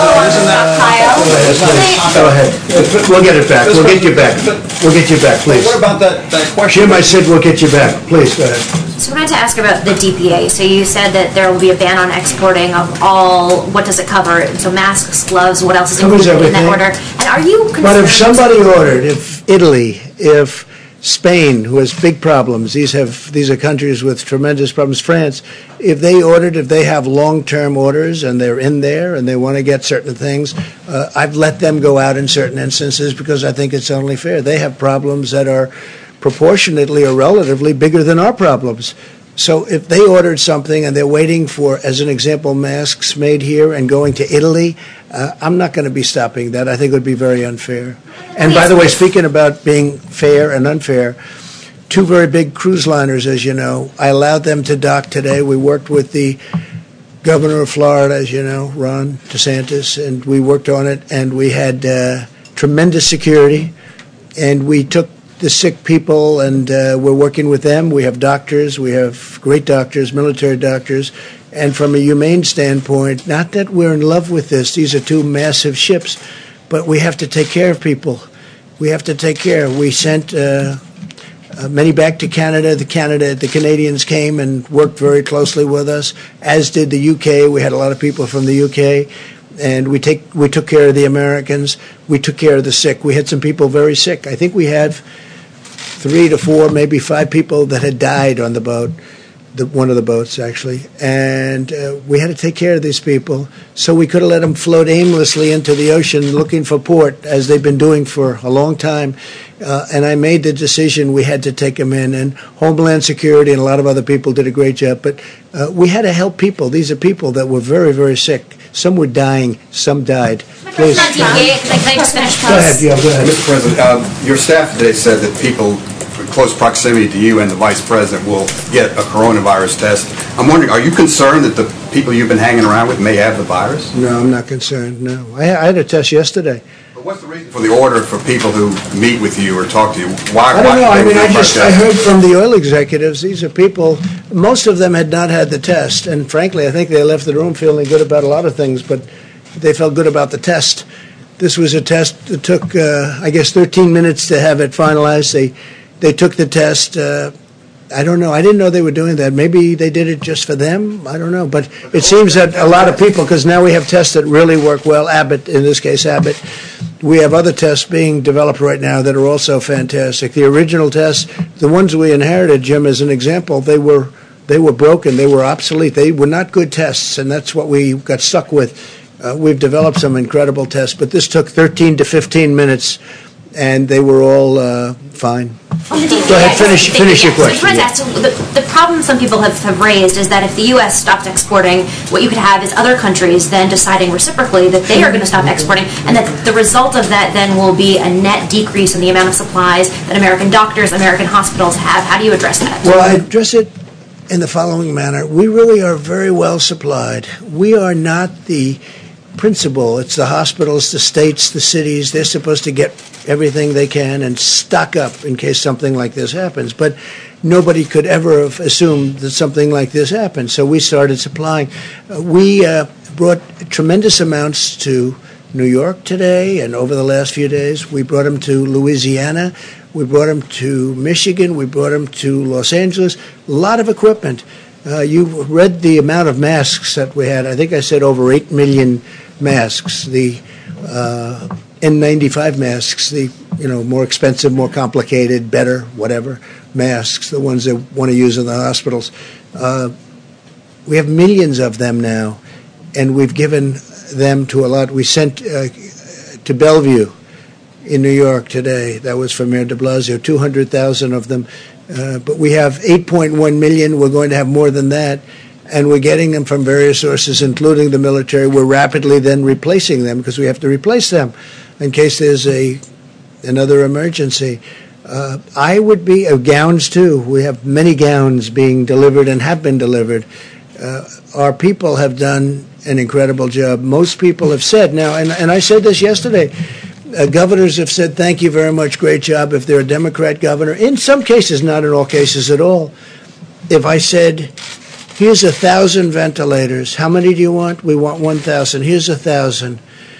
Uh, Go ahead. We'll get it back. We'll get you back. We'll get you back, please. What about that, that question? Jim, I said we'll get you back. Please, go ahead. So I wanted to ask about the D P A. So you said that there will be a ban on exporting of all, what does it cover? So masks, gloves, what else is Covers included in everything. that order? And are you concerned? But if somebody ordered, if Italy, if Spain, who has big problems, these have these are countries with tremendous problems, France, if they ordered, if they have long-term orders and they're in there and they want to get certain things, uh, I've let them go out in certain instances because I think it's only fair. They have problems that are proportionately or relatively bigger than our problems. So if they ordered something and they're waiting for, as an example, masks made here and going to Italy, uh, I'm not going to be stopping that. I think it would be very unfair. And by the way, speaking about being fair and unfair, two very big cruise liners, as you know, I allowed them to dock today. We worked with the governor of Florida, as you know, Ron DeSantis, and we worked on it, and we had uh, tremendous security, and we took the sick people, and uh, we're working with them. We have doctors. We have great doctors, military doctors. And from a humane standpoint, not that we're in love with this. These are two massive ships. But we have to take care of people. We have to take care. We sent uh, uh, many back to Canada. The Canada, the Canadians came and worked very closely with us, as did the U K. We had a lot of people from the U K. And we take we took care of the Americans. We took care of the sick. We had some people very sick. I think we have three to four, maybe five people that had died on the boat, the, one of the boats actually, and uh, we had to take care of these people. So we could have let them float aimlessly into the ocean looking for port, as they've been doing for a long time. Uh, and I made the decision we had to take them in, and Homeland Security and a lot of other people did a great job. But uh, we had to help people. These are people that were very, very sick. Some were dying. Some died. Please. Not D P A. Can I, can I just finish? Go ahead. Yeah, go ahead. Mister President, um, your staff today said that people in close proximity to you and the Vice President will get a coronavirus test. I'm wondering, are you concerned that the people you've been hanging around with may have the virus? No, I'm not concerned, no. I, I had a test yesterday. But what's the reason for the order for people who meet with you or talk to you? Why? I don't know. I mean, I just I heard. heard from the oil executives. These are people. Most of them had not had the test, and frankly, I think they left the room feeling good about a lot of things, but they felt good about the test. This was a test that took, uh, I guess, thirteen minutes to have it finalized. They they took the test. Uh, I don't know. I didn't know they were doing that. Maybe they did it just for them. I don't know. But it seems that a lot of people, because now we have tests that really work well. Abbott, in this case, Abbott. We have other tests being developed right now that are also fantastic. The original tests, the ones we inherited, Jim, as an example, they were they were broken. They were obsolete. They were not good tests, and that's what we got stuck with. Uh, we've developed some incredible tests, but this took thirteen to fifteen minutes, and they were all uh, fine. On the D P A, Go ahead, finish, finish your question. So, yeah. so the, the problem some people have, have raised is that if the U S stopped exporting, what you could have is other countries then deciding reciprocally that they are going to stop exporting, and that the result of that then will be a net decrease in the amount of supplies that American doctors, American hospitals have. How do you address that? Well, I address it in the following manner. We really are very well supplied. We are not the principal. It's the hospitals, the states, the cities. They're supposed to get everything they can and stock up in case something like this happens. But nobody could ever have assumed that something like this happened. So we started supplying. Uh, we uh, brought tremendous amounts to New York today and over the last few days. We brought them to Louisiana. We brought them to Michigan. We brought them to Los Angeles. A lot of equipment. Uh, you read the amount of masks that we had. I think I said over eight million masks. The uh, N ninety-five masks, the you know more expensive, more complicated, better, whatever masks, the ones that want to use in the hospitals. Uh, we have millions of them now, and we've given them to a lot. We sent uh, to Bellevue in New York today. That was from Mayor de Blasio, two hundred thousand of them. Uh, but we have eight point one million. We're going to have more than that. And we're getting them from various sources, including the military. We're rapidly then replacing them because we have to replace them in case there's a another emergency. Uh, I would be, uh, gowns too. We have many gowns being delivered and have been delivered. Uh, our people have done an incredible job. Most people have said now, and, and I said this yesterday, uh, governors have said, thank you very much, great job. If they're a Democrat governor, in some cases, not in all cases at all. If I said, here's a thousand ventilators. How many do you want? We want one thousand. Here's a thousand.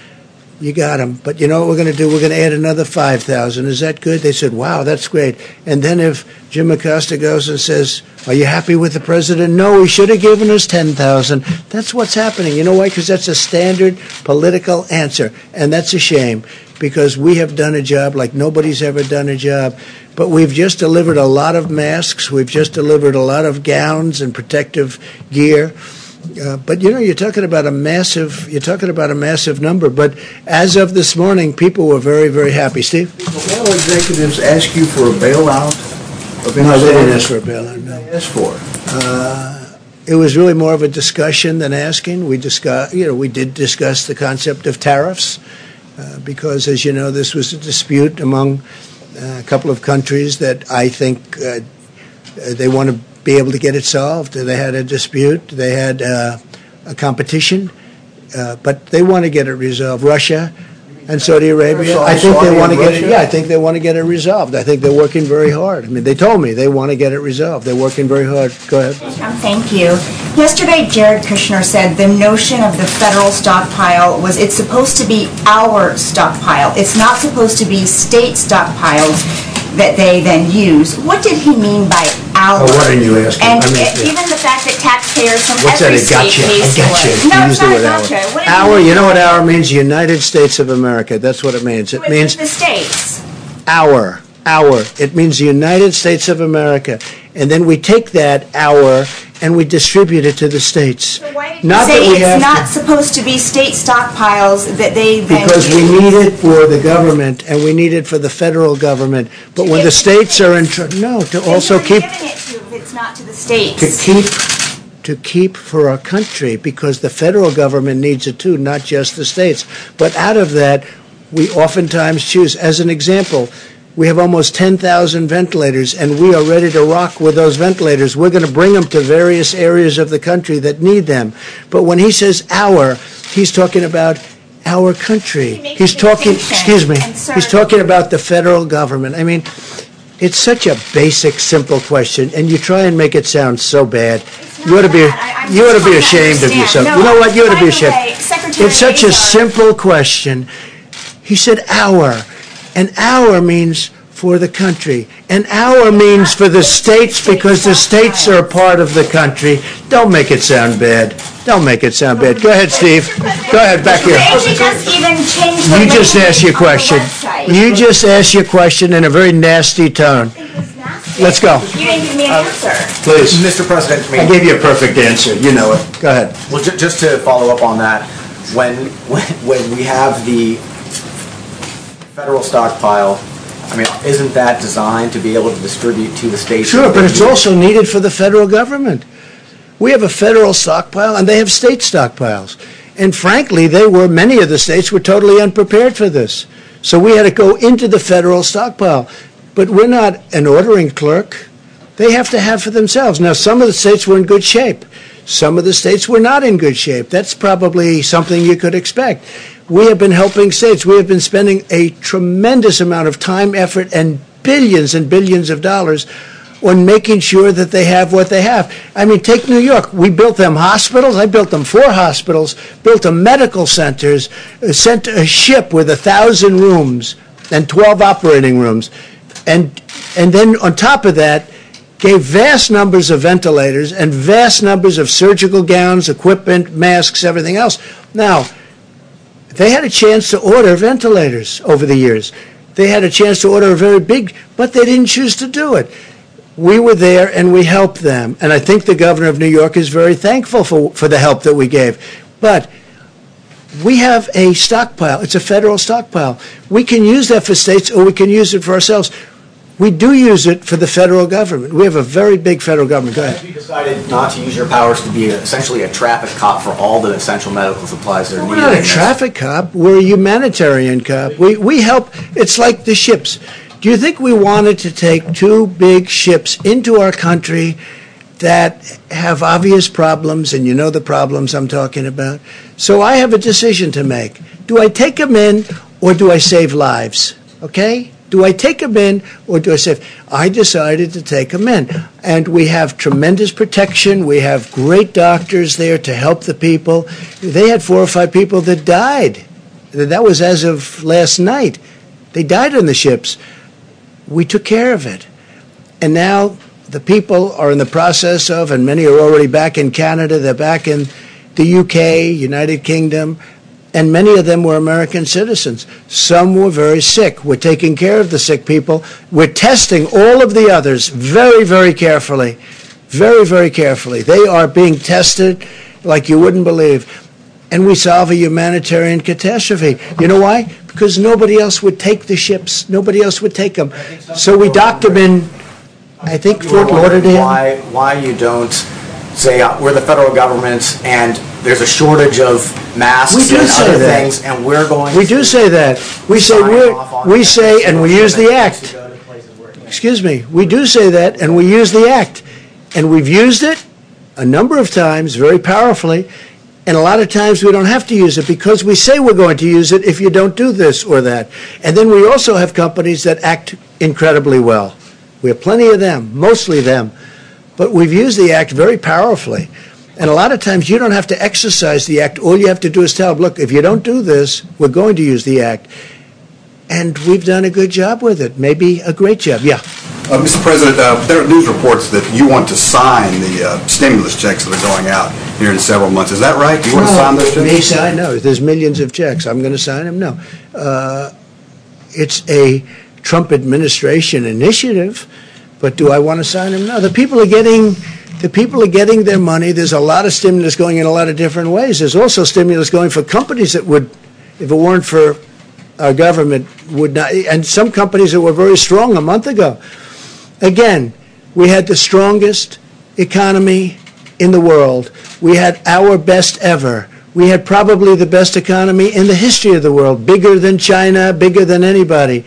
You got them. But you know what we're going to do? We're going to add another five thousand. Is that good? They said, wow, that's great. And then if Jim Acosta goes and says, are you happy with the president? No, he should have given us ten thousand. That's what's happening. You know why? Because that's a standard political answer. And that's a shame because we have done a job like nobody's ever done a job. But we've just delivered a lot of masks. We've just delivered a lot of gowns and protective gear. Uh, but, you know, you're talking about a massive, you're talking about a massive number. But as of this morning, people were very, very happy. Steve? Will all executives ask you for a bailout? Of no, they didn't ask for a bailout, no. They asked for it. Uh, it was really more of a discussion than asking. We discuss, you know, we did discuss the concept of tariffs uh, because, as you know, this was a dispute among a couple of countries that I think uh, they want to be able to get it solved. They had a dispute. They had uh, a competition, uh, but they want to get it resolved. Russia and Saudi Arabia, I think they want to get it. Yeah, I think they want to get it resolved. I think they're working very hard. I mean, they told me they want to get it resolved. They're working very hard. Go ahead. Um, thank you. Yesterday, Jared Kushner said the notion of the federal stockpile was it's supposed to be our stockpile. It's not supposed to be state stockpiles that they then use. What did he mean by our? Oh, what are you asking? And I mean, even the fact that taxpayers from What's every that? state Gotcha. pays I gotcha. for it. You No, use it's the not a word gotcha. our. What did Our, he you mean? know what our means? United States of America. That's what it means. It It means the states. our. Our. It means the United States of America. And then we take that our and we distribute it to the states. So why did Not you say that we it's have not to, supposed to be state stockpiles that they then because we use? need it for the government and we need it for the federal government. But when the states are in tr- no, to also Then who are you keep giving it to if it's not to the states? to keep to keep for our country because the federal government needs it too, not just the states. But out of that, we oftentimes choose. As an example, we have almost ten thousand ventilators, and we are ready to rock with those ventilators. We're going to bring them to various areas of the country that need them. But when he says our, he's talking about our country. He makes He's a talking, distinction. excuse me, And, sir- he's talking about the federal government. I mean, it's such a basic, simple question, and you try and make it sound so bad. You ought to be, I'm you ought to just be trying to ashamed of understand. yourself. No, You know what? You ought to by be the ashamed. way, Secretary It's such a Azar- simple question. He said our, and our means for the country. And our means for the states because the states are a part of the country. Don't make it sound bad. Don't make it sound bad. Go ahead, Steve. Go ahead, back here. You just asked your question. You just asked your question in a very nasty tone. Let's go. You didn't give me an answer. Please. Mister President, I gave you a perfect answer. You know it. Go ahead. Well, ju- just to follow up on that, when, when when we have the federal stockpile, I mean, isn't that designed to be able to distribute to the states? Sure, but it's also needed for the federal government. We have a federal stockpile, and they have state stockpiles. And frankly, they were, many of the states were totally unprepared for this. So we had to go into the federal stockpile. But we're not an ordering clerk. They have to have for themselves. Now, some of the states were in good shape. Some of the states were not in good shape. That's probably something you could expect. We have been helping states. We have been spending a tremendous amount of time, effort, and billions and billions of dollars on making sure that they have what they have. I mean, take New York. We built them hospitals. I built them four hospitals, built them medical centers, sent a ship with a thousand rooms and twelve operating rooms. And and then on top of that, gave vast numbers of ventilators and vast numbers of surgical gowns, equipment, masks, everything else. Now, they had a chance to order ventilators over the years. They had a chance to order a very big, but they didn't choose to do it. We were there and we helped them. And I think the governor of New York is very thankful for, for the help that we gave. But we have a stockpile. It's a federal stockpile. We can use that for states or we can use it for ourselves. We do use it for the federal government. We have a very big federal government. Go ahead. Have you decided not to use your powers to be essentially a traffic cop for all the essential medical supplies that are We're needed? not a traffic cop. We're a humanitarian cop. We, we help. It's like the ships. Do you think we wanted to take two big ships into our country that have obvious problems, and you know the problems I'm talking about? So I have a decision to make. Do I take them in or do I save lives? Okay? Do I take them in or do I save? I decided to take them in. And we have tremendous protection. We have great doctors there to help the people. They had four or five people that died. That was as of last night. They died on the ships. We took care of it. And now the people are in the process of, and many are already back in Canada, they're back in the U K, United Kingdom, and many of them were American citizens. Some were very sick. We're taking care of the sick people. We're testing all of the others very, very carefully, very, very carefully. They are being tested like you wouldn't believe. And we solve a humanitarian catastrophe. You know why? Because nobody else would take the ships. Nobody else would take them. So we docked them in, I think, Fort Lauderdale. Why, why you don't say uh, we're the federal government and there's a shortage of masks We do and say other that. things, and we're going We to do say that. We say sign we're, off on we it say, and we use the so act. that it goes to places where it can't. Excuse me. We do say that, and we use the act. And we've used it a number of times, very powerfully, and a lot of times we don't have to use it because we say we're going to use it if you don't do this or that. And then we also have companies that act incredibly well. We have plenty of them, mostly them. But we've used the act very powerfully. And a lot of times you don't have to exercise the act. All you have to do is tell them, look, if you don't do this, we're going to use the act. And we've done a good job with it, maybe a great job. Yeah. Uh, Mister President, uh, there are news reports that you want to sign the uh, stimulus checks that are going out here in several months. Is that right? Do you want to sign those checks? Me sign? No. There's millions of checks. I'm going to sign them? No. Uh, it's a Trump administration initiative, but do I want to sign them? No. The people are getting... The people are getting their money. There's a lot of stimulus going in a lot of different ways. There's also stimulus going for companies that would, if it weren't for our government, would not. And some companies that were very strong a month ago. Again, we had the strongest economy in the world. We had our best ever. We had probably the best economy in the history of the world, bigger than China, bigger than anybody.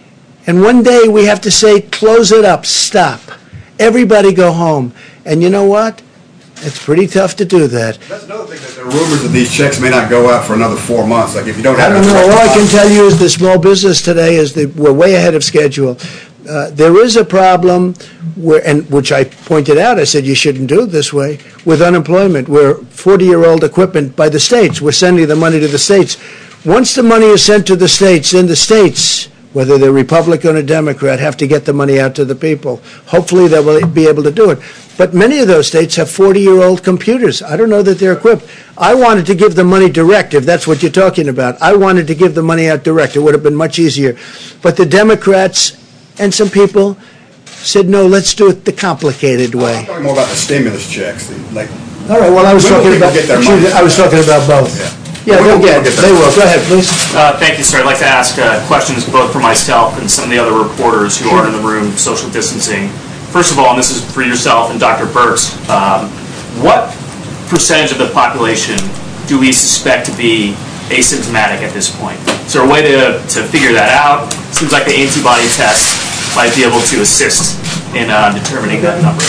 And one day we have to say, close it up, stop. Everybody go home. And you know what? It's pretty tough to do that. That's another thing, that there are rumors that these checks may not go out for another four months. Like if you don't I have don't a know. direct All I can deposit- tell you is the small business today is that we're way ahead of schedule. Uh, there is a problem where, and which I pointed out, I said you shouldn't do it this way, with unemployment. We're forty-year-old equipment by the states. We're sending the money to the states. Once the money is sent to the states, then the states whether they're Republican or Democrat, have to get the money out to the people. Hopefully they will be able to do it. But many of those states have forty-year-old computers. I don't know that they're equipped. I wanted to give the money direct, if that's what you're talking about. I wanted to give the money out direct. It would have been much easier. But the Democrats and some people said, no, let's do it the complicated way. I'm talking more about the stimulus checks. Like, all right, well, I was when will talking people about, get their excuse me, money? I was talking about both. Yeah. Yeah, When they'll will get people it. their They will. money? Go ahead, please. Uh, thank you, sir. I'd like to ask uh, questions both for myself and some of the other reporters who are in the room, social distancing. First of all, and this is for yourself and Doctor Birx, um, what percentage of the population do we suspect to be asymptomatic at this point? Is there a way to, to figure that out? Seems like the antibody test might be able to assist in uh, determining that number.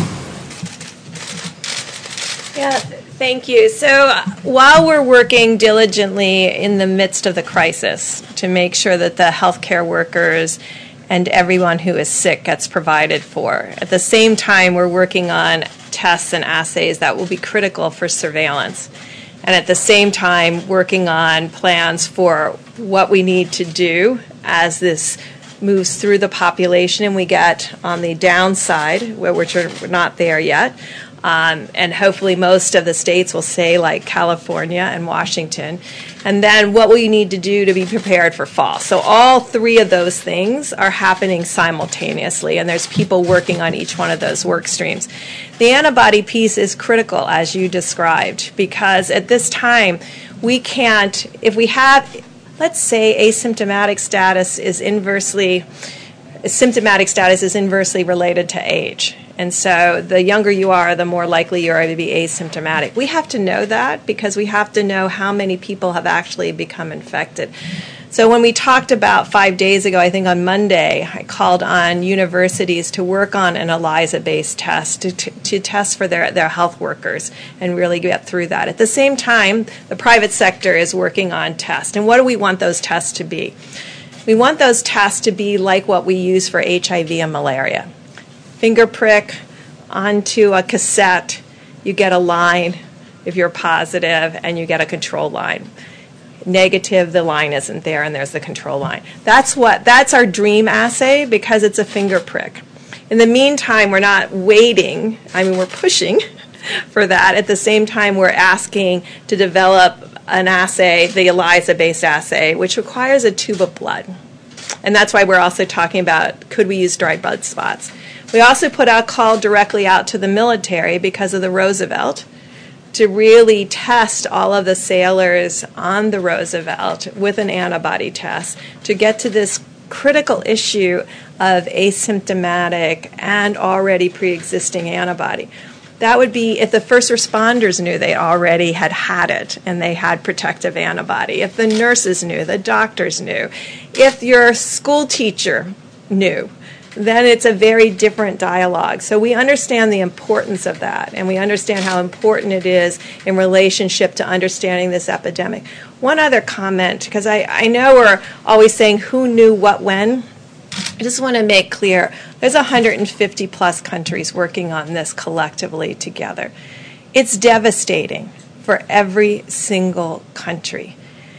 Yeah, thank you. So while we're working diligently in the midst of the crisis to make sure that the healthcare workers and everyone who is sick gets provided for, at the same time we're working on tests and assays that will be critical for surveillance. And at the same time working on plans for what we need to do as this moves through the population and we get on the downside, where which are we're not there yet. Um, and hopefully most of the states will say, like California and Washington. And then what we need to do to be prepared for fall. So all three of those things are happening simultaneously, and there's people working on each one of those work streams. The antibody piece is critical, as you described, because at this time we can't, if we have, let's say asymptomatic status is inversely, symptomatic status is inversely related to age. And so the younger you are, the more likely you are to be asymptomatic. We have to know that because we have to know how many people have actually become infected. So when we talked about five days ago, I think on Monday, I called on universities to work on an ELISA-based test to, to, to test for their, their health workers and really get through that. At the same time, the private sector is working on tests. And what do we want those tests to be? We want those tests to be like what we use for H I V and malaria. Finger prick onto a cassette, you get a line if you're positive, and you get a control line. Negative, the line isn't there, and there's the control line. That's what that's our dream assay because it's a finger prick. In the meantime, we're not waiting. I mean, we're pushing for that. At the same time, we're asking to develop an assay, the ELISA-based assay, which requires a tube of blood. And that's why we're also talking about, could we use dried blood spots? We also put out a call directly out to the military because of the Roosevelt to really test all of the sailors on the Roosevelt with an antibody test to get to this critical issue of asymptomatic and already pre-existing antibody. That would be if the first responders knew they already had had it and they had protective antibody, if the nurses knew, the doctors knew, if your school teacher knew, then it's a very different dialogue. So we understand the importance of that, and we understand how important it is in relationship to understanding this epidemic. One other comment, because I, I know we're always saying who knew what when. I just want to make clear, there's one hundred fifty plus countries working on this collectively together. It's devastating for every single country.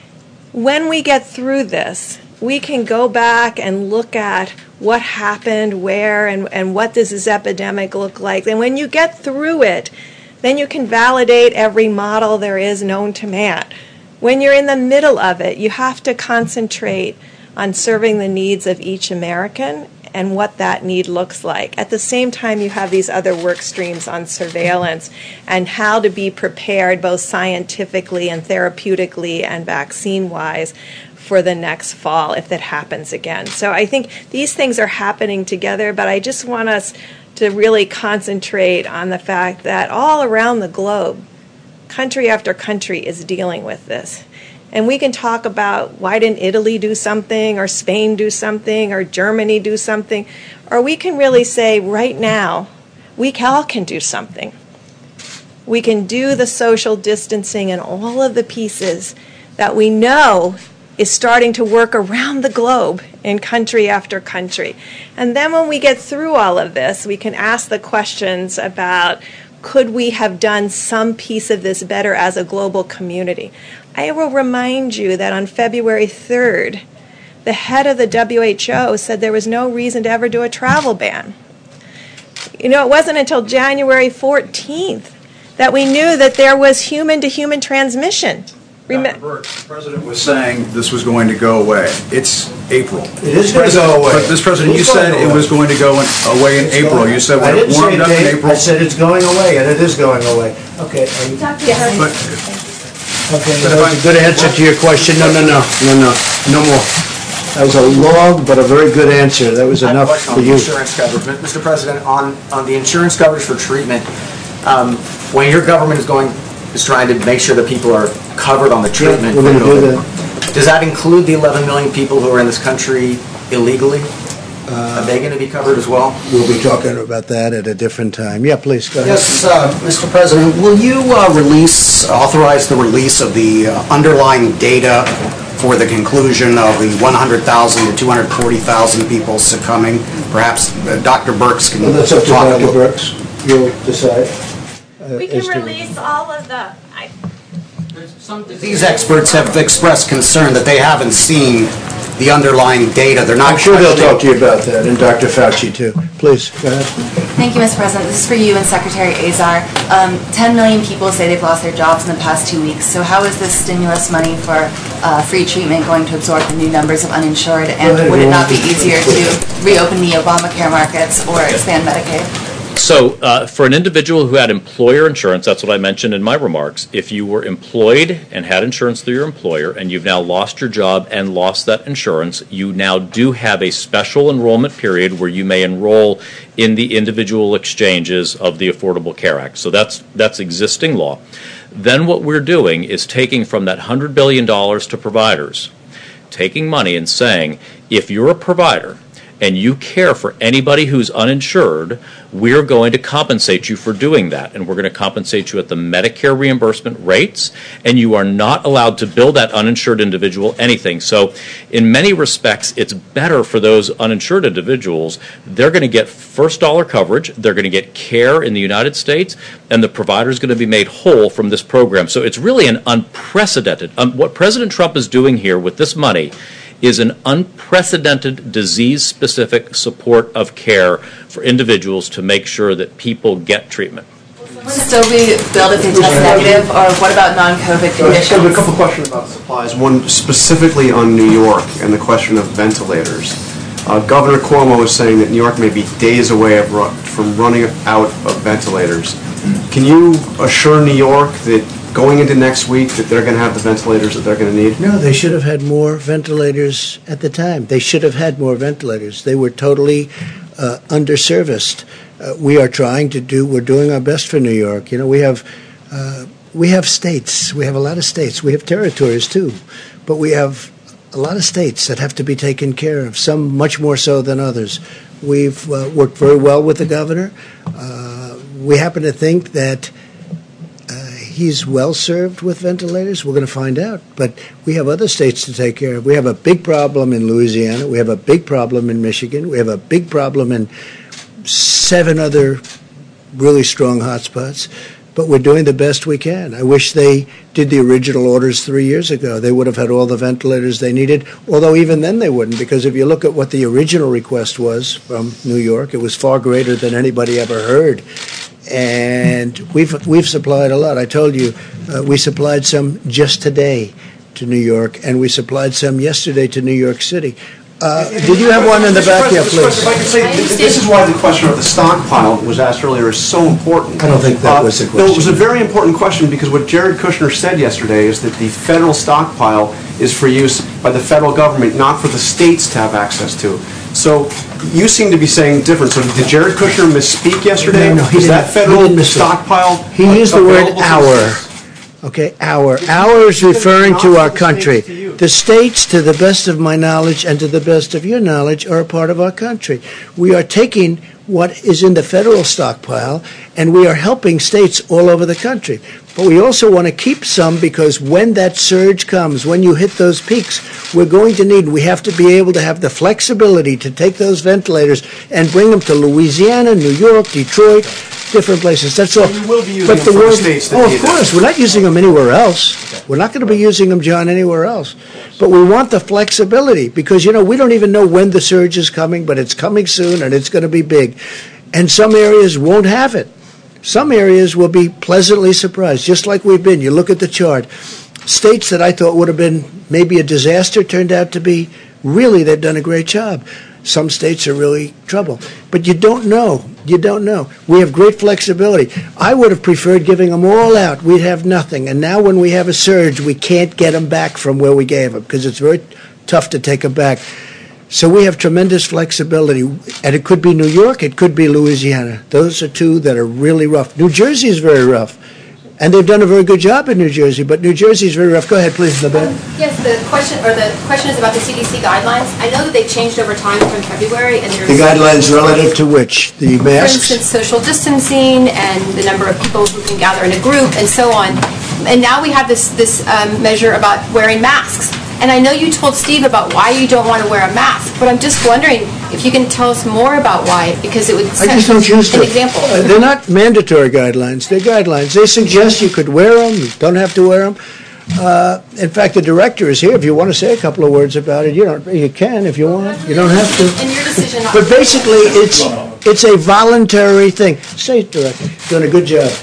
When we get through this, we can go back and look at what happened, where, and, and what does this epidemic look like. And when you get through it, then you can validate every model there is known to man. When you're in the middle of it, you have to concentrate on serving the needs of each American and what that need looks like. At the same time, you have these other work streams on surveillance and how to be prepared both scientifically and therapeutically and vaccine-wise for the next fall if that happens again. So I think these things are happening together, but I just want us to really concentrate on the fact that all around the globe, country after country is dealing with this. And we can talk about why didn't Italy do something, or Spain do something, or Germany do something, or we can really say right now, we all can do something. We can do the social distancing and all of the pieces that we know is starting to work around the globe in country after country. And then when we get through all of this, we can ask the questions about, could we have done some piece of this better as a global community? I will remind you that on February third, the head of the W H O said there was no reason to ever do a travel ban. You know, it wasn't until January fourteenth that we knew that there was human-to-human transmission. Doctor Birx, the President was saying this was going to go away. It's April. It is going to go away. But, Mister President, you It's going said to it go was going to go in, away in It's April. going- You said I when it didn't say warmed up in date. April. I said it's going away, and it is going away. Okay. are you- Doctor Yeah. But, Okay, that was a good answer to your question. No, no, no, no, no, no more. That was a long but a very good answer. That was I have a enough question for on the you. insurance coverage. Mister President, on, on the insurance coverage for treatment, um, when your government is going, is trying to make sure that people are covered on the treatment, we're gonna for do COVID, does that include the eleven million people who are in this country illegally? Are they going to be covered as well? We'll be talking about that at a different time. Yeah, please, go ahead. Yes, uh, Mister President, will you uh, release, authorize the release of the uh, underlying data for the conclusion of the one hundred thousand to two hundred forty thousand people succumbing? Perhaps uh, Doctor Birx can Well, that's up to talk a Doctor little. Birx. You'll decide. uh, We as can to- release all of the, I, These experts have expressed concern that they haven't seen the underlying data. They're not I'm sure they'll actually- talk to you about that, and Doctor Fauci, too. Please, go ahead. Thank you, Mister President. This is for you and Secretary Azar. Um, ten million people say they've lost their jobs in the past two weeks. So how is this stimulus money for uh, free treatment going to absorb the new numbers of uninsured? And ahead, would it not be Ron. easier to reopen the Obamacare markets or expand Medicaid? So uh, for an individual who had employer insurance, that's what I mentioned in my remarks, if you were employed and had insurance through your employer and you've now lost your job and lost that insurance, you now do have a special enrollment period where you may enroll in the individual exchanges of the Affordable Care Act. So that's, that's existing law. Then what we're doing is taking from that one hundred billion dollars to providers, taking money and saying, if you're a provider and you care for anybody who's uninsured, we're going to compensate you for doing that. And we're going to compensate you at the Medicare reimbursement rates, and you are not allowed to bill that uninsured individual anything. So in many respects, it's better for those uninsured individuals. They're going to get first dollar coverage, they're going to get care in the United States, and the provider is going to be made whole from this program. So it's really an unprecedented, um, what President Trump is doing here with this money is an unprecedented disease-specific support of care for individuals to make sure that people get treatment. Will it still be billed if they test negative, or what about non-COVID I have a conditions? couple questions about supplies. One specifically on New York and the question of ventilators. Uh, Governor Cuomo is saying that New York may be days away of ru- from running out of ventilators. Can you assure New York that going into next week that they're going to have the ventilators that they're going to need? No, they should have had more ventilators at the time. They should have had more ventilators. They were totally uh, underserviced. Uh, we are trying to do, we're doing our best for New York. You know, we have, uh, we have states. We have a lot of states. We have territories, too. But we have a lot of states that have to be taken care of, some much more so than others. We've uh, worked very well with the governor. Uh, we happen to think that he's well served with ventilators. We're going to find out. But we have other states to take care of. We have a big problem in Louisiana. We have a big problem in Michigan. We have a big problem in seven other really strong hotspots. But we're doing the best we can. I wish they did the original orders three years ago. They would have had all the ventilators they needed, although even then they wouldn't, because if you look at what the original request was from New York, it was far greater than anybody ever heard. And we've we've supplied a lot. I told you, uh, we supplied some just today to New York, and we supplied some yesterday to New York City. Uh, did you have one in the back? Yeah, please. If I could say, this is why the question of the stockpile was asked earlier is so important. I don't think that Uh, was the No, question. it was a very important question because what Jared Kushner said yesterday is that the federal stockpile is for use by the federal government, not for the states to have access to. So you seem to be saying different. So did Jared Kushner misspeak yesterday? No, no, he is didn't. that federal He didn't misspeak. stockpile? He used the word available to the our. states? Okay, our. Our is referring to our country. The states, to the best of my knowledge and to the best of your knowledge, are a part of our country. We are taking what is in the federal stockpile, and we are helping states all over the country. But we also want to keep some because when that surge comes, when you hit those peaks, we're going to need, we have to be able to have the flexibility to take those ventilators and bring them to Louisiana, New York, Detroit, different places. That's all. You will be using But them the for the world- states that Oh, need of them. course. We're not using them anywhere else. We're not going to be using them, John, anywhere else. But we want the flexibility because, you know, we don't even know when the surge is coming, but it's coming soon and it's going to be big. And some areas won't have it. Some areas will be pleasantly surprised, just like we've been. You look at the chart. States that I thought would have been maybe a disaster turned out to be really, they've done a great job. Some states are really trouble. But you don't know. You don't know. We have great flexibility. I would have preferred giving them all out. We'd have nothing. And now when we have a surge, we can't get them back from where we gave them because it's very tough to take them back. So we have tremendous flexibility. And it could be New York. It could be Louisiana. Those are two that are really rough. New Jersey is very rough. And they've done a very good job in New Jersey, but New Jersey is very rough. Go ahead, please, Nabet. Yes, the question, or the question is about the C D C guidelines. I know that they've changed over time from February, and there's... The guidelines relative to which? The For masks? instance, social distancing and the number of people who can gather in a group and so on. And now we have this, this um, measure about wearing masks. And I know you told Steve about why you don't want to wear a mask, but I'm just wondering if you can tell us more about why, because it would I just don't choose to. an example. Uh, they're not mandatory guidelines. They're guidelines. They suggest you could wear them. You don't have to wear them. Uh, in fact, the director is here. If you want to say a couple of words about it, you don't. You can if you want. You don't have to. And your decision not But basically, it's it's a voluntary thing. Say it, director. You're doing a good job.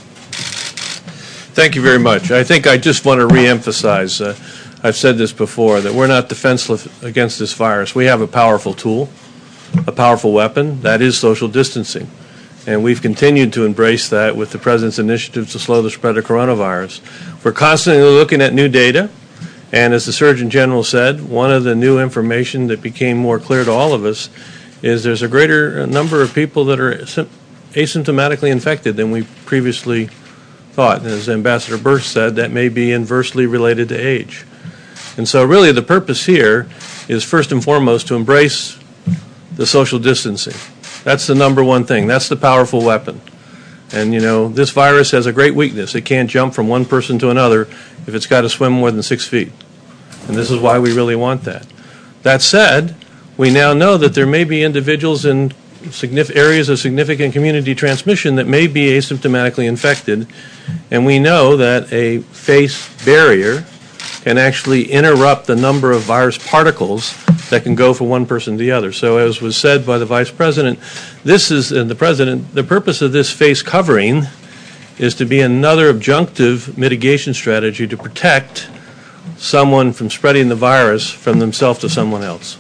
Thank you very much. I think I just want to reemphasize, uh, I've said this before, that we're not defenseless against this virus. We have a powerful tool, a powerful weapon, that is social distancing. And we've continued to embrace that with the President's initiative to slow the spread of coronavirus. We're constantly looking at new data, and as the Surgeon General said, one of the new information that became more clear to all of us is there's a greater number of people that are asymptomatically infected than we previously thought. And as Ambassador Birx said, that may be inversely related to age. And so really the purpose here is first and foremost to embrace the social distancing. That's the number one thing. That's the powerful weapon. And, you know, this virus has a great weakness. It can't jump from one person to another if it's got to swim more than six feet. And this is why we really want that. That said, we now know that there may be individuals in significant areas of significant community transmission that may be asymptomatically infected, and we know that a face barrier can actually interrupt the number of virus particles that can go from one person to the other. So as was said by the Vice President, this is, and the President, the purpose of this face covering is to be another adjunctive mitigation strategy to protect someone from spreading the virus from themselves to someone else.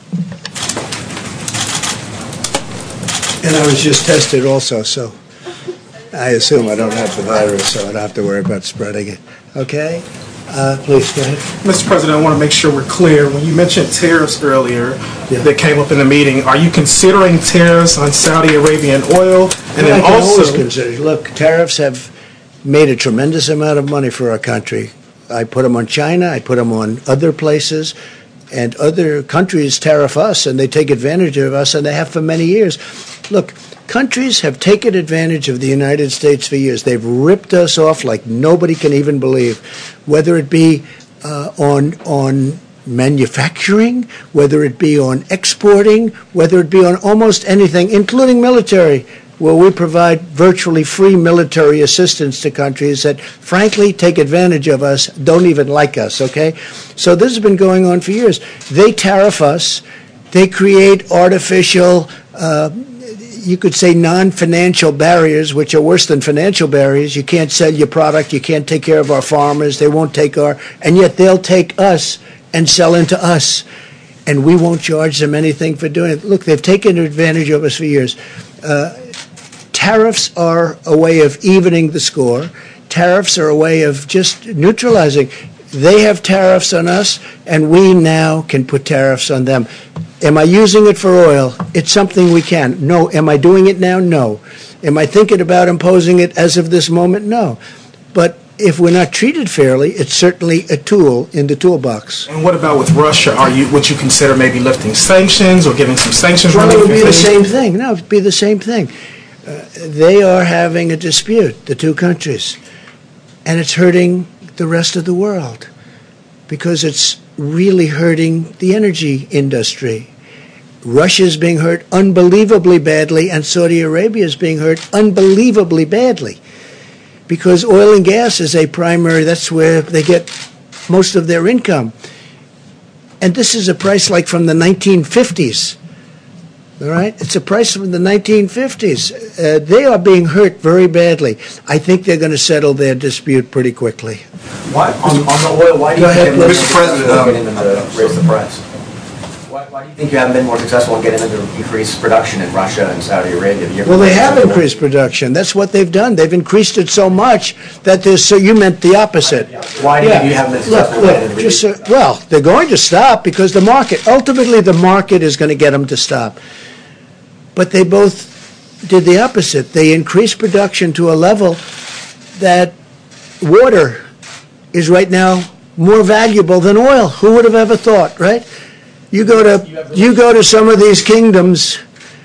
And I was just tested also, so I assume I don't have the virus, so I don't have to worry about spreading it. Okay? Uh, please, go ahead. Mister President, I want to make sure we're clear. When you mentioned tariffs earlier that came up in the meeting, are you considering tariffs on Saudi Arabian oil? And Well, then I can always also, consider. Look, tariffs have made a tremendous amount of money for our country. I put them on China. I put them on other places. And other countries tariff us, and they take advantage of us, and they have for many years. Look, countries have taken advantage of the United States for years. They've ripped us off like nobody can even believe, whether it be uh, on on manufacturing, whether it be on exporting, whether it be on almost anything, including military, where we provide virtually free military assistance to countries that, frankly, take advantage of us, don't even like us, okay? So this has been going on for years. They tariff us. They create artificial, uh, you could say non-financial barriers, which are worse than financial barriers. You can't sell your product. You can't take care of our farmers. They won't take our, and yet they'll take us and sell into us, and we won't charge them anything for doing it. Look, they've taken advantage of us for years. Uh, Tariffs are a way of evening the score. Tariffs are a way of just neutralizing. They have tariffs on us, and we now can put tariffs on them. Am I using it for oil? It's something we can. No. Am I doing it now? No. Am I thinking about imposing it as of this moment? No. But if we're not treated fairly, it's certainly a tool in the toolbox. and what about with Russia? Are you, would you consider maybe lifting sanctions or giving some sanctions Well, it relief? would be if the they- same thing. No, it would be the same thing. Uh, they are having a dispute, the two countries, and it's hurting the rest of the world because it's really hurting the energy industry. Russia is being hurt unbelievably badly, and Saudi Arabia is being hurt unbelievably badly, because oil and gas is a primary, that's where they get most of their income. And this is a price like from the nineteen fifties. All right? It's a price from the nineteen fifties. Uh, they are being hurt very badly. I think they're going to settle their dispute pretty quickly. Why, on, on the oil, why do you Go think ahead, you haven't Mister been President, successful um, in getting them to raise the price? Why, why do you think you haven't been more successful in getting them to increase production in Russia and Saudi Arabia? The year Well, they have before? increased production. That's what they've done. They've increased it so much that there's, so you meant the opposite. Why do you think you haven't been successful Look, in look, getting just, uh, well, they're going to stop because the market, ultimately the market is going to get them to stop. But they both did the opposite. They increased production to a level that water is right now more valuable than oil. Who would have ever thought, right? You go to you go to some of these kingdoms,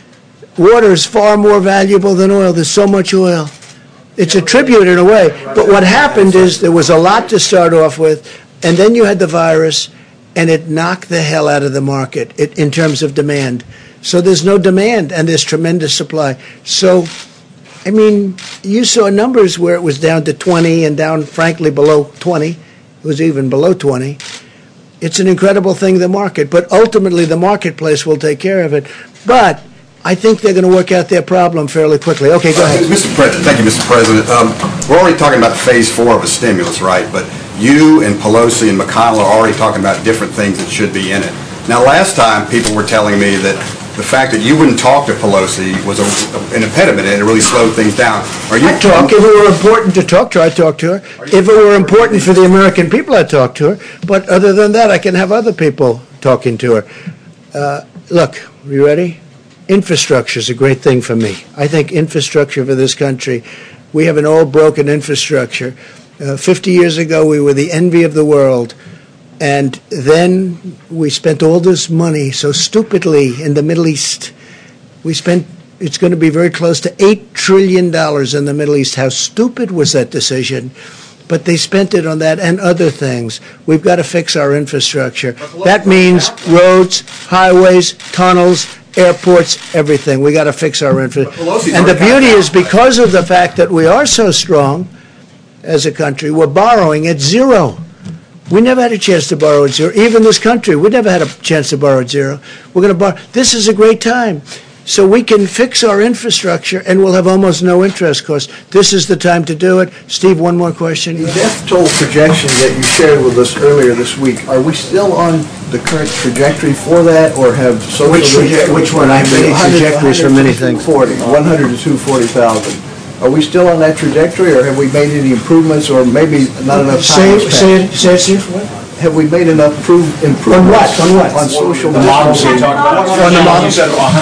water is far more valuable than oil. There's so much oil. It's a tribute in a way. But what happened is there was a lot to start off with, and then you had the virus, and it knocked the hell out of the market it, in terms of demand. So there's no demand, and there's tremendous supply. So, I mean, you saw numbers where it was down to twenty and down, frankly, below twenty. It was even below twenty. It's an incredible thing, the market. But ultimately, the marketplace will take care of it. But I think they're going to work out their problem fairly quickly. Okay, go ahead. Uh, Mister President, thank you, Mister President. Um, we're already talking about phase four of a stimulus, right? But you and Pelosi and McConnell are already talking about different things that should be in it. Now, last time, people were telling me that the fact that you wouldn't talk to Pelosi was a, an impediment and it really slowed things down. Are you I'd talk. If it were important to talk to her, I'd talk to her. If it were important for the American people, I'd talk to her. But other than that, I can have other people talking to her. Uh, look, you ready? Infrastructure is a great thing for me. I think infrastructure for this country, we have an old broken infrastructure. Uh, fifty years ago, we were the envy of the world. And then we spent all this money so stupidly in the Middle East. We spent, it's going to be very close to eight trillion dollars in the Middle East. How stupid was that decision? But they spent it on that and other things. We've got to fix our infrastructure. That means roads, highways, tunnels, airports, everything. We got to fix our infrastructure. And the beauty is because of the fact that we are so strong as a country, we're borrowing at zero. We never had a chance to borrow at zero. Even this country, we never had a chance to borrow at zero. We're going to borrow. This is a great time. So we can fix our infrastructure, and we'll have almost no interest costs. This is the time to do it. Steve, one more question. The death toll projection that you shared with us earlier this week, are we still on the current trajectory for that, or have social... Which, traje- which one? I have many trajectories for many things. one hundred to two hundred forty thousand. Are we still on that trajectory, or have we made any improvements, or maybe not enough time? Say, say it, say it, Steve. Have we made enough prove, improvements? On what? On what? On social... The models you talked about. On the models.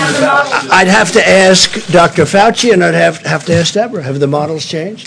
I'd have to ask Doctor Fauci, and I'd have, have to ask Deborah. Have the models changed?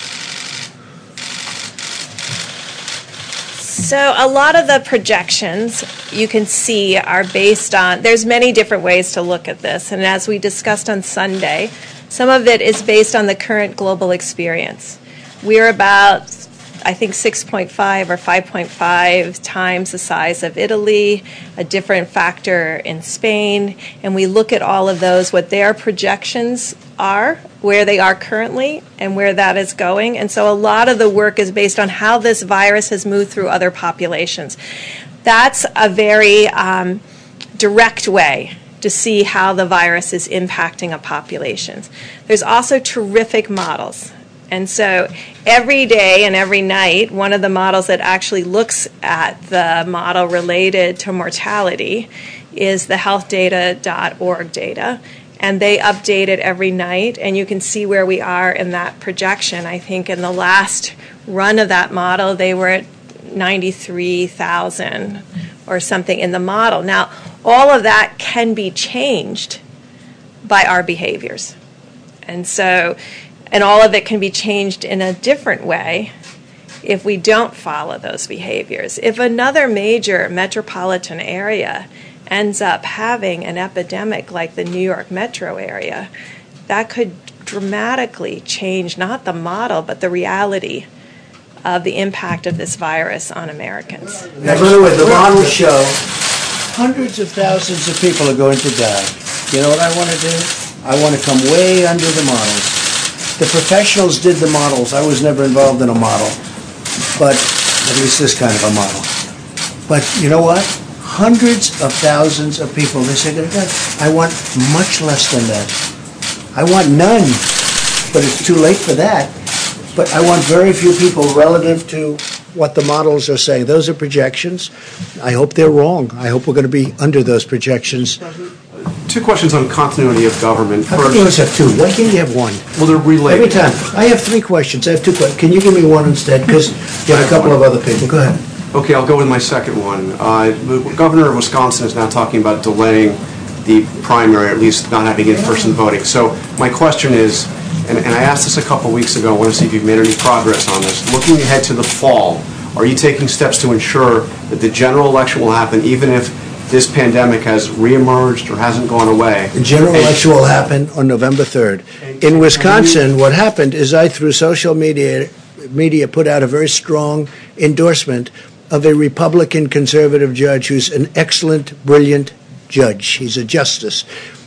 So a lot of the projections you can see are based on, there's many different ways to look at this. And as we discussed on Sunday, some of it is based on the current global experience. We're about, I think, six point five or five point five times the size of Italy, a different factor in Spain, and we look at all of those, what their projections are, where they are currently, and where that is going. And so a lot of the work is based on how this virus has moved through other populations. That's a very um, direct way to see how the virus is impacting a population. There's also terrific models. And so every day and every night, one of the models that actually looks at the model related to mortality is the health data dot org data. And they update it every night, and you can see where we are in that projection. I think in the last run of that model, they were at ninety-three thousand or something in the model. Now, all of that can be changed by our behaviors. And so, and all of it can be changed in a different way if we don't follow those behaviors. If another major metropolitan area ends up having an epidemic like the New York metro area, that could dramatically change not the model, but the reality of the impact of this virus on Americans. Now, by the way, the models show hundreds of thousands of people are going to die. You know what I want to do? I want to come way under the models. The professionals did the models. I was never involved in a model, but at least this kind of a model. But you know what? Hundreds of thousands of people, they say, I want much less than that. I want none, but it's too late for that. But I want very few people relative to what the models are saying. Those are projections. I hope they're wrong. I hope we're going to be under those projections. Two questions on continuity of government. How can you always have two? Why can't you have one? Well, they're related. Every time. I have three questions. I have two questions. Can you give me one instead? Because you have a couple of other people. Go ahead. Okay, I'll go with my second one. Uh, the governor of Wisconsin is now talking about delaying the primary, or at least not having in-person voting. So my question is, and, and I asked this a couple weeks ago, I want to see if you've made any progress on this. Looking ahead to the fall, are you taking steps to ensure that the general election will happen even if this pandemic has reemerged or hasn't gone away? The general election will happen on November third. In Wisconsin, what happened is I, through social media, media put out a very strong endorsement of a Republican conservative judge who's an excellent, brilliant judge. He's a justice.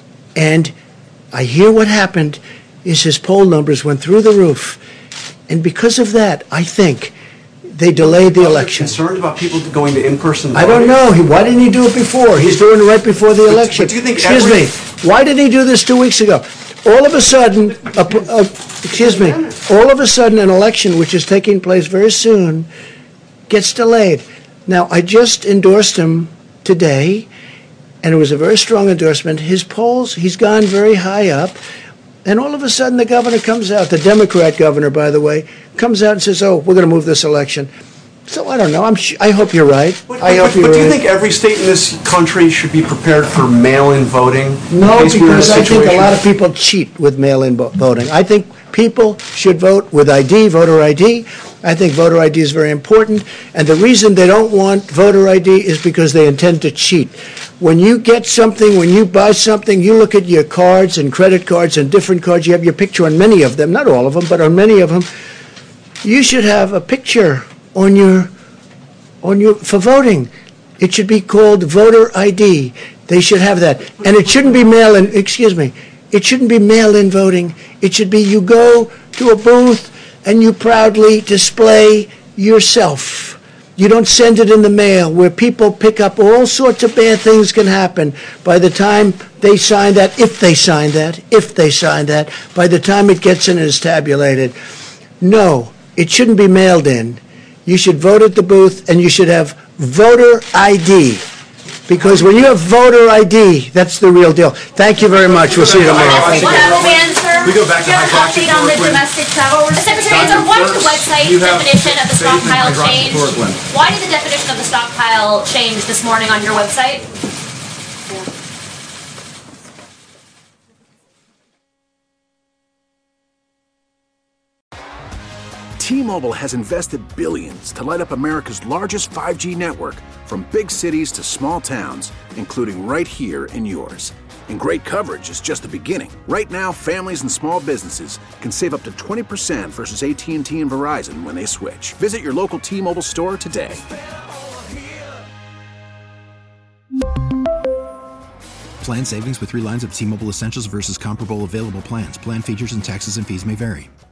And I hear what happened is his poll numbers went through the roof. And because of that, I think they delayed the election. Are you concerned about people going to in-person voting? I don't know. He, why didn't he do it before? He's doing it right before the election. But do you think excuse every... me. Why did he do this two weeks ago? All of a sudden, a, a, excuse me, all of a sudden an election which is taking place very soon gets delayed. Now, I just endorsed him today, and it was a very strong endorsement. His polls, he's gone very high up, and all of a sudden the governor comes out, the Democrat governor, by the way, comes out and says, oh, we're going to move this election. So I don't know. I'm sh- I hope you're right. But, I hope but, you're but do you right. think every state in this country should be prepared for mail-in voting? No, in case we're in a because I think a situation- lot of people cheat with mail-in vo- voting. I think people should vote with I D, voter I D. I think voter I D is very important. And the reason they don't want voter I D is because they intend to cheat. When you get something, when you buy something, you look at your cards and credit cards and different cards. You have your picture on many of them, not all of them, but on many of them. You should have a picture on your on your for voting. It should be called voter I D. They should have that. And it shouldn't be mail-in, excuse me, it shouldn't be mail-in voting. It should be you go to a booth and you proudly display yourself. You don't send it in the mail where people pick up all sorts of bad things can happen by the time they sign that, if they sign that, if they sign that, by the time it gets in and is tabulated. No, it shouldn't be mailed in. You should vote at the booth, and you should have voter I D. Because when you have voter I D, that's the real deal. Thank you very much. We'll see you tomorrow. One other answer. We go back to Do you have an update on the domestic travel? Secretary, is there, why did the website definition of the stockpile change? Why did the definition of the stockpile change this morning on your website? T-Mobile has invested billions to light up America's largest five G network, from big cities to small towns, including right here in yours. And great coverage is just the beginning. Right now, families and small businesses can save up to twenty percent versus A T and T and Verizon when they switch. Visit your local T-Mobile store today. Plan savings with three lines of T-Mobile Essentials versus comparable available plans. Plan features and taxes and fees may vary.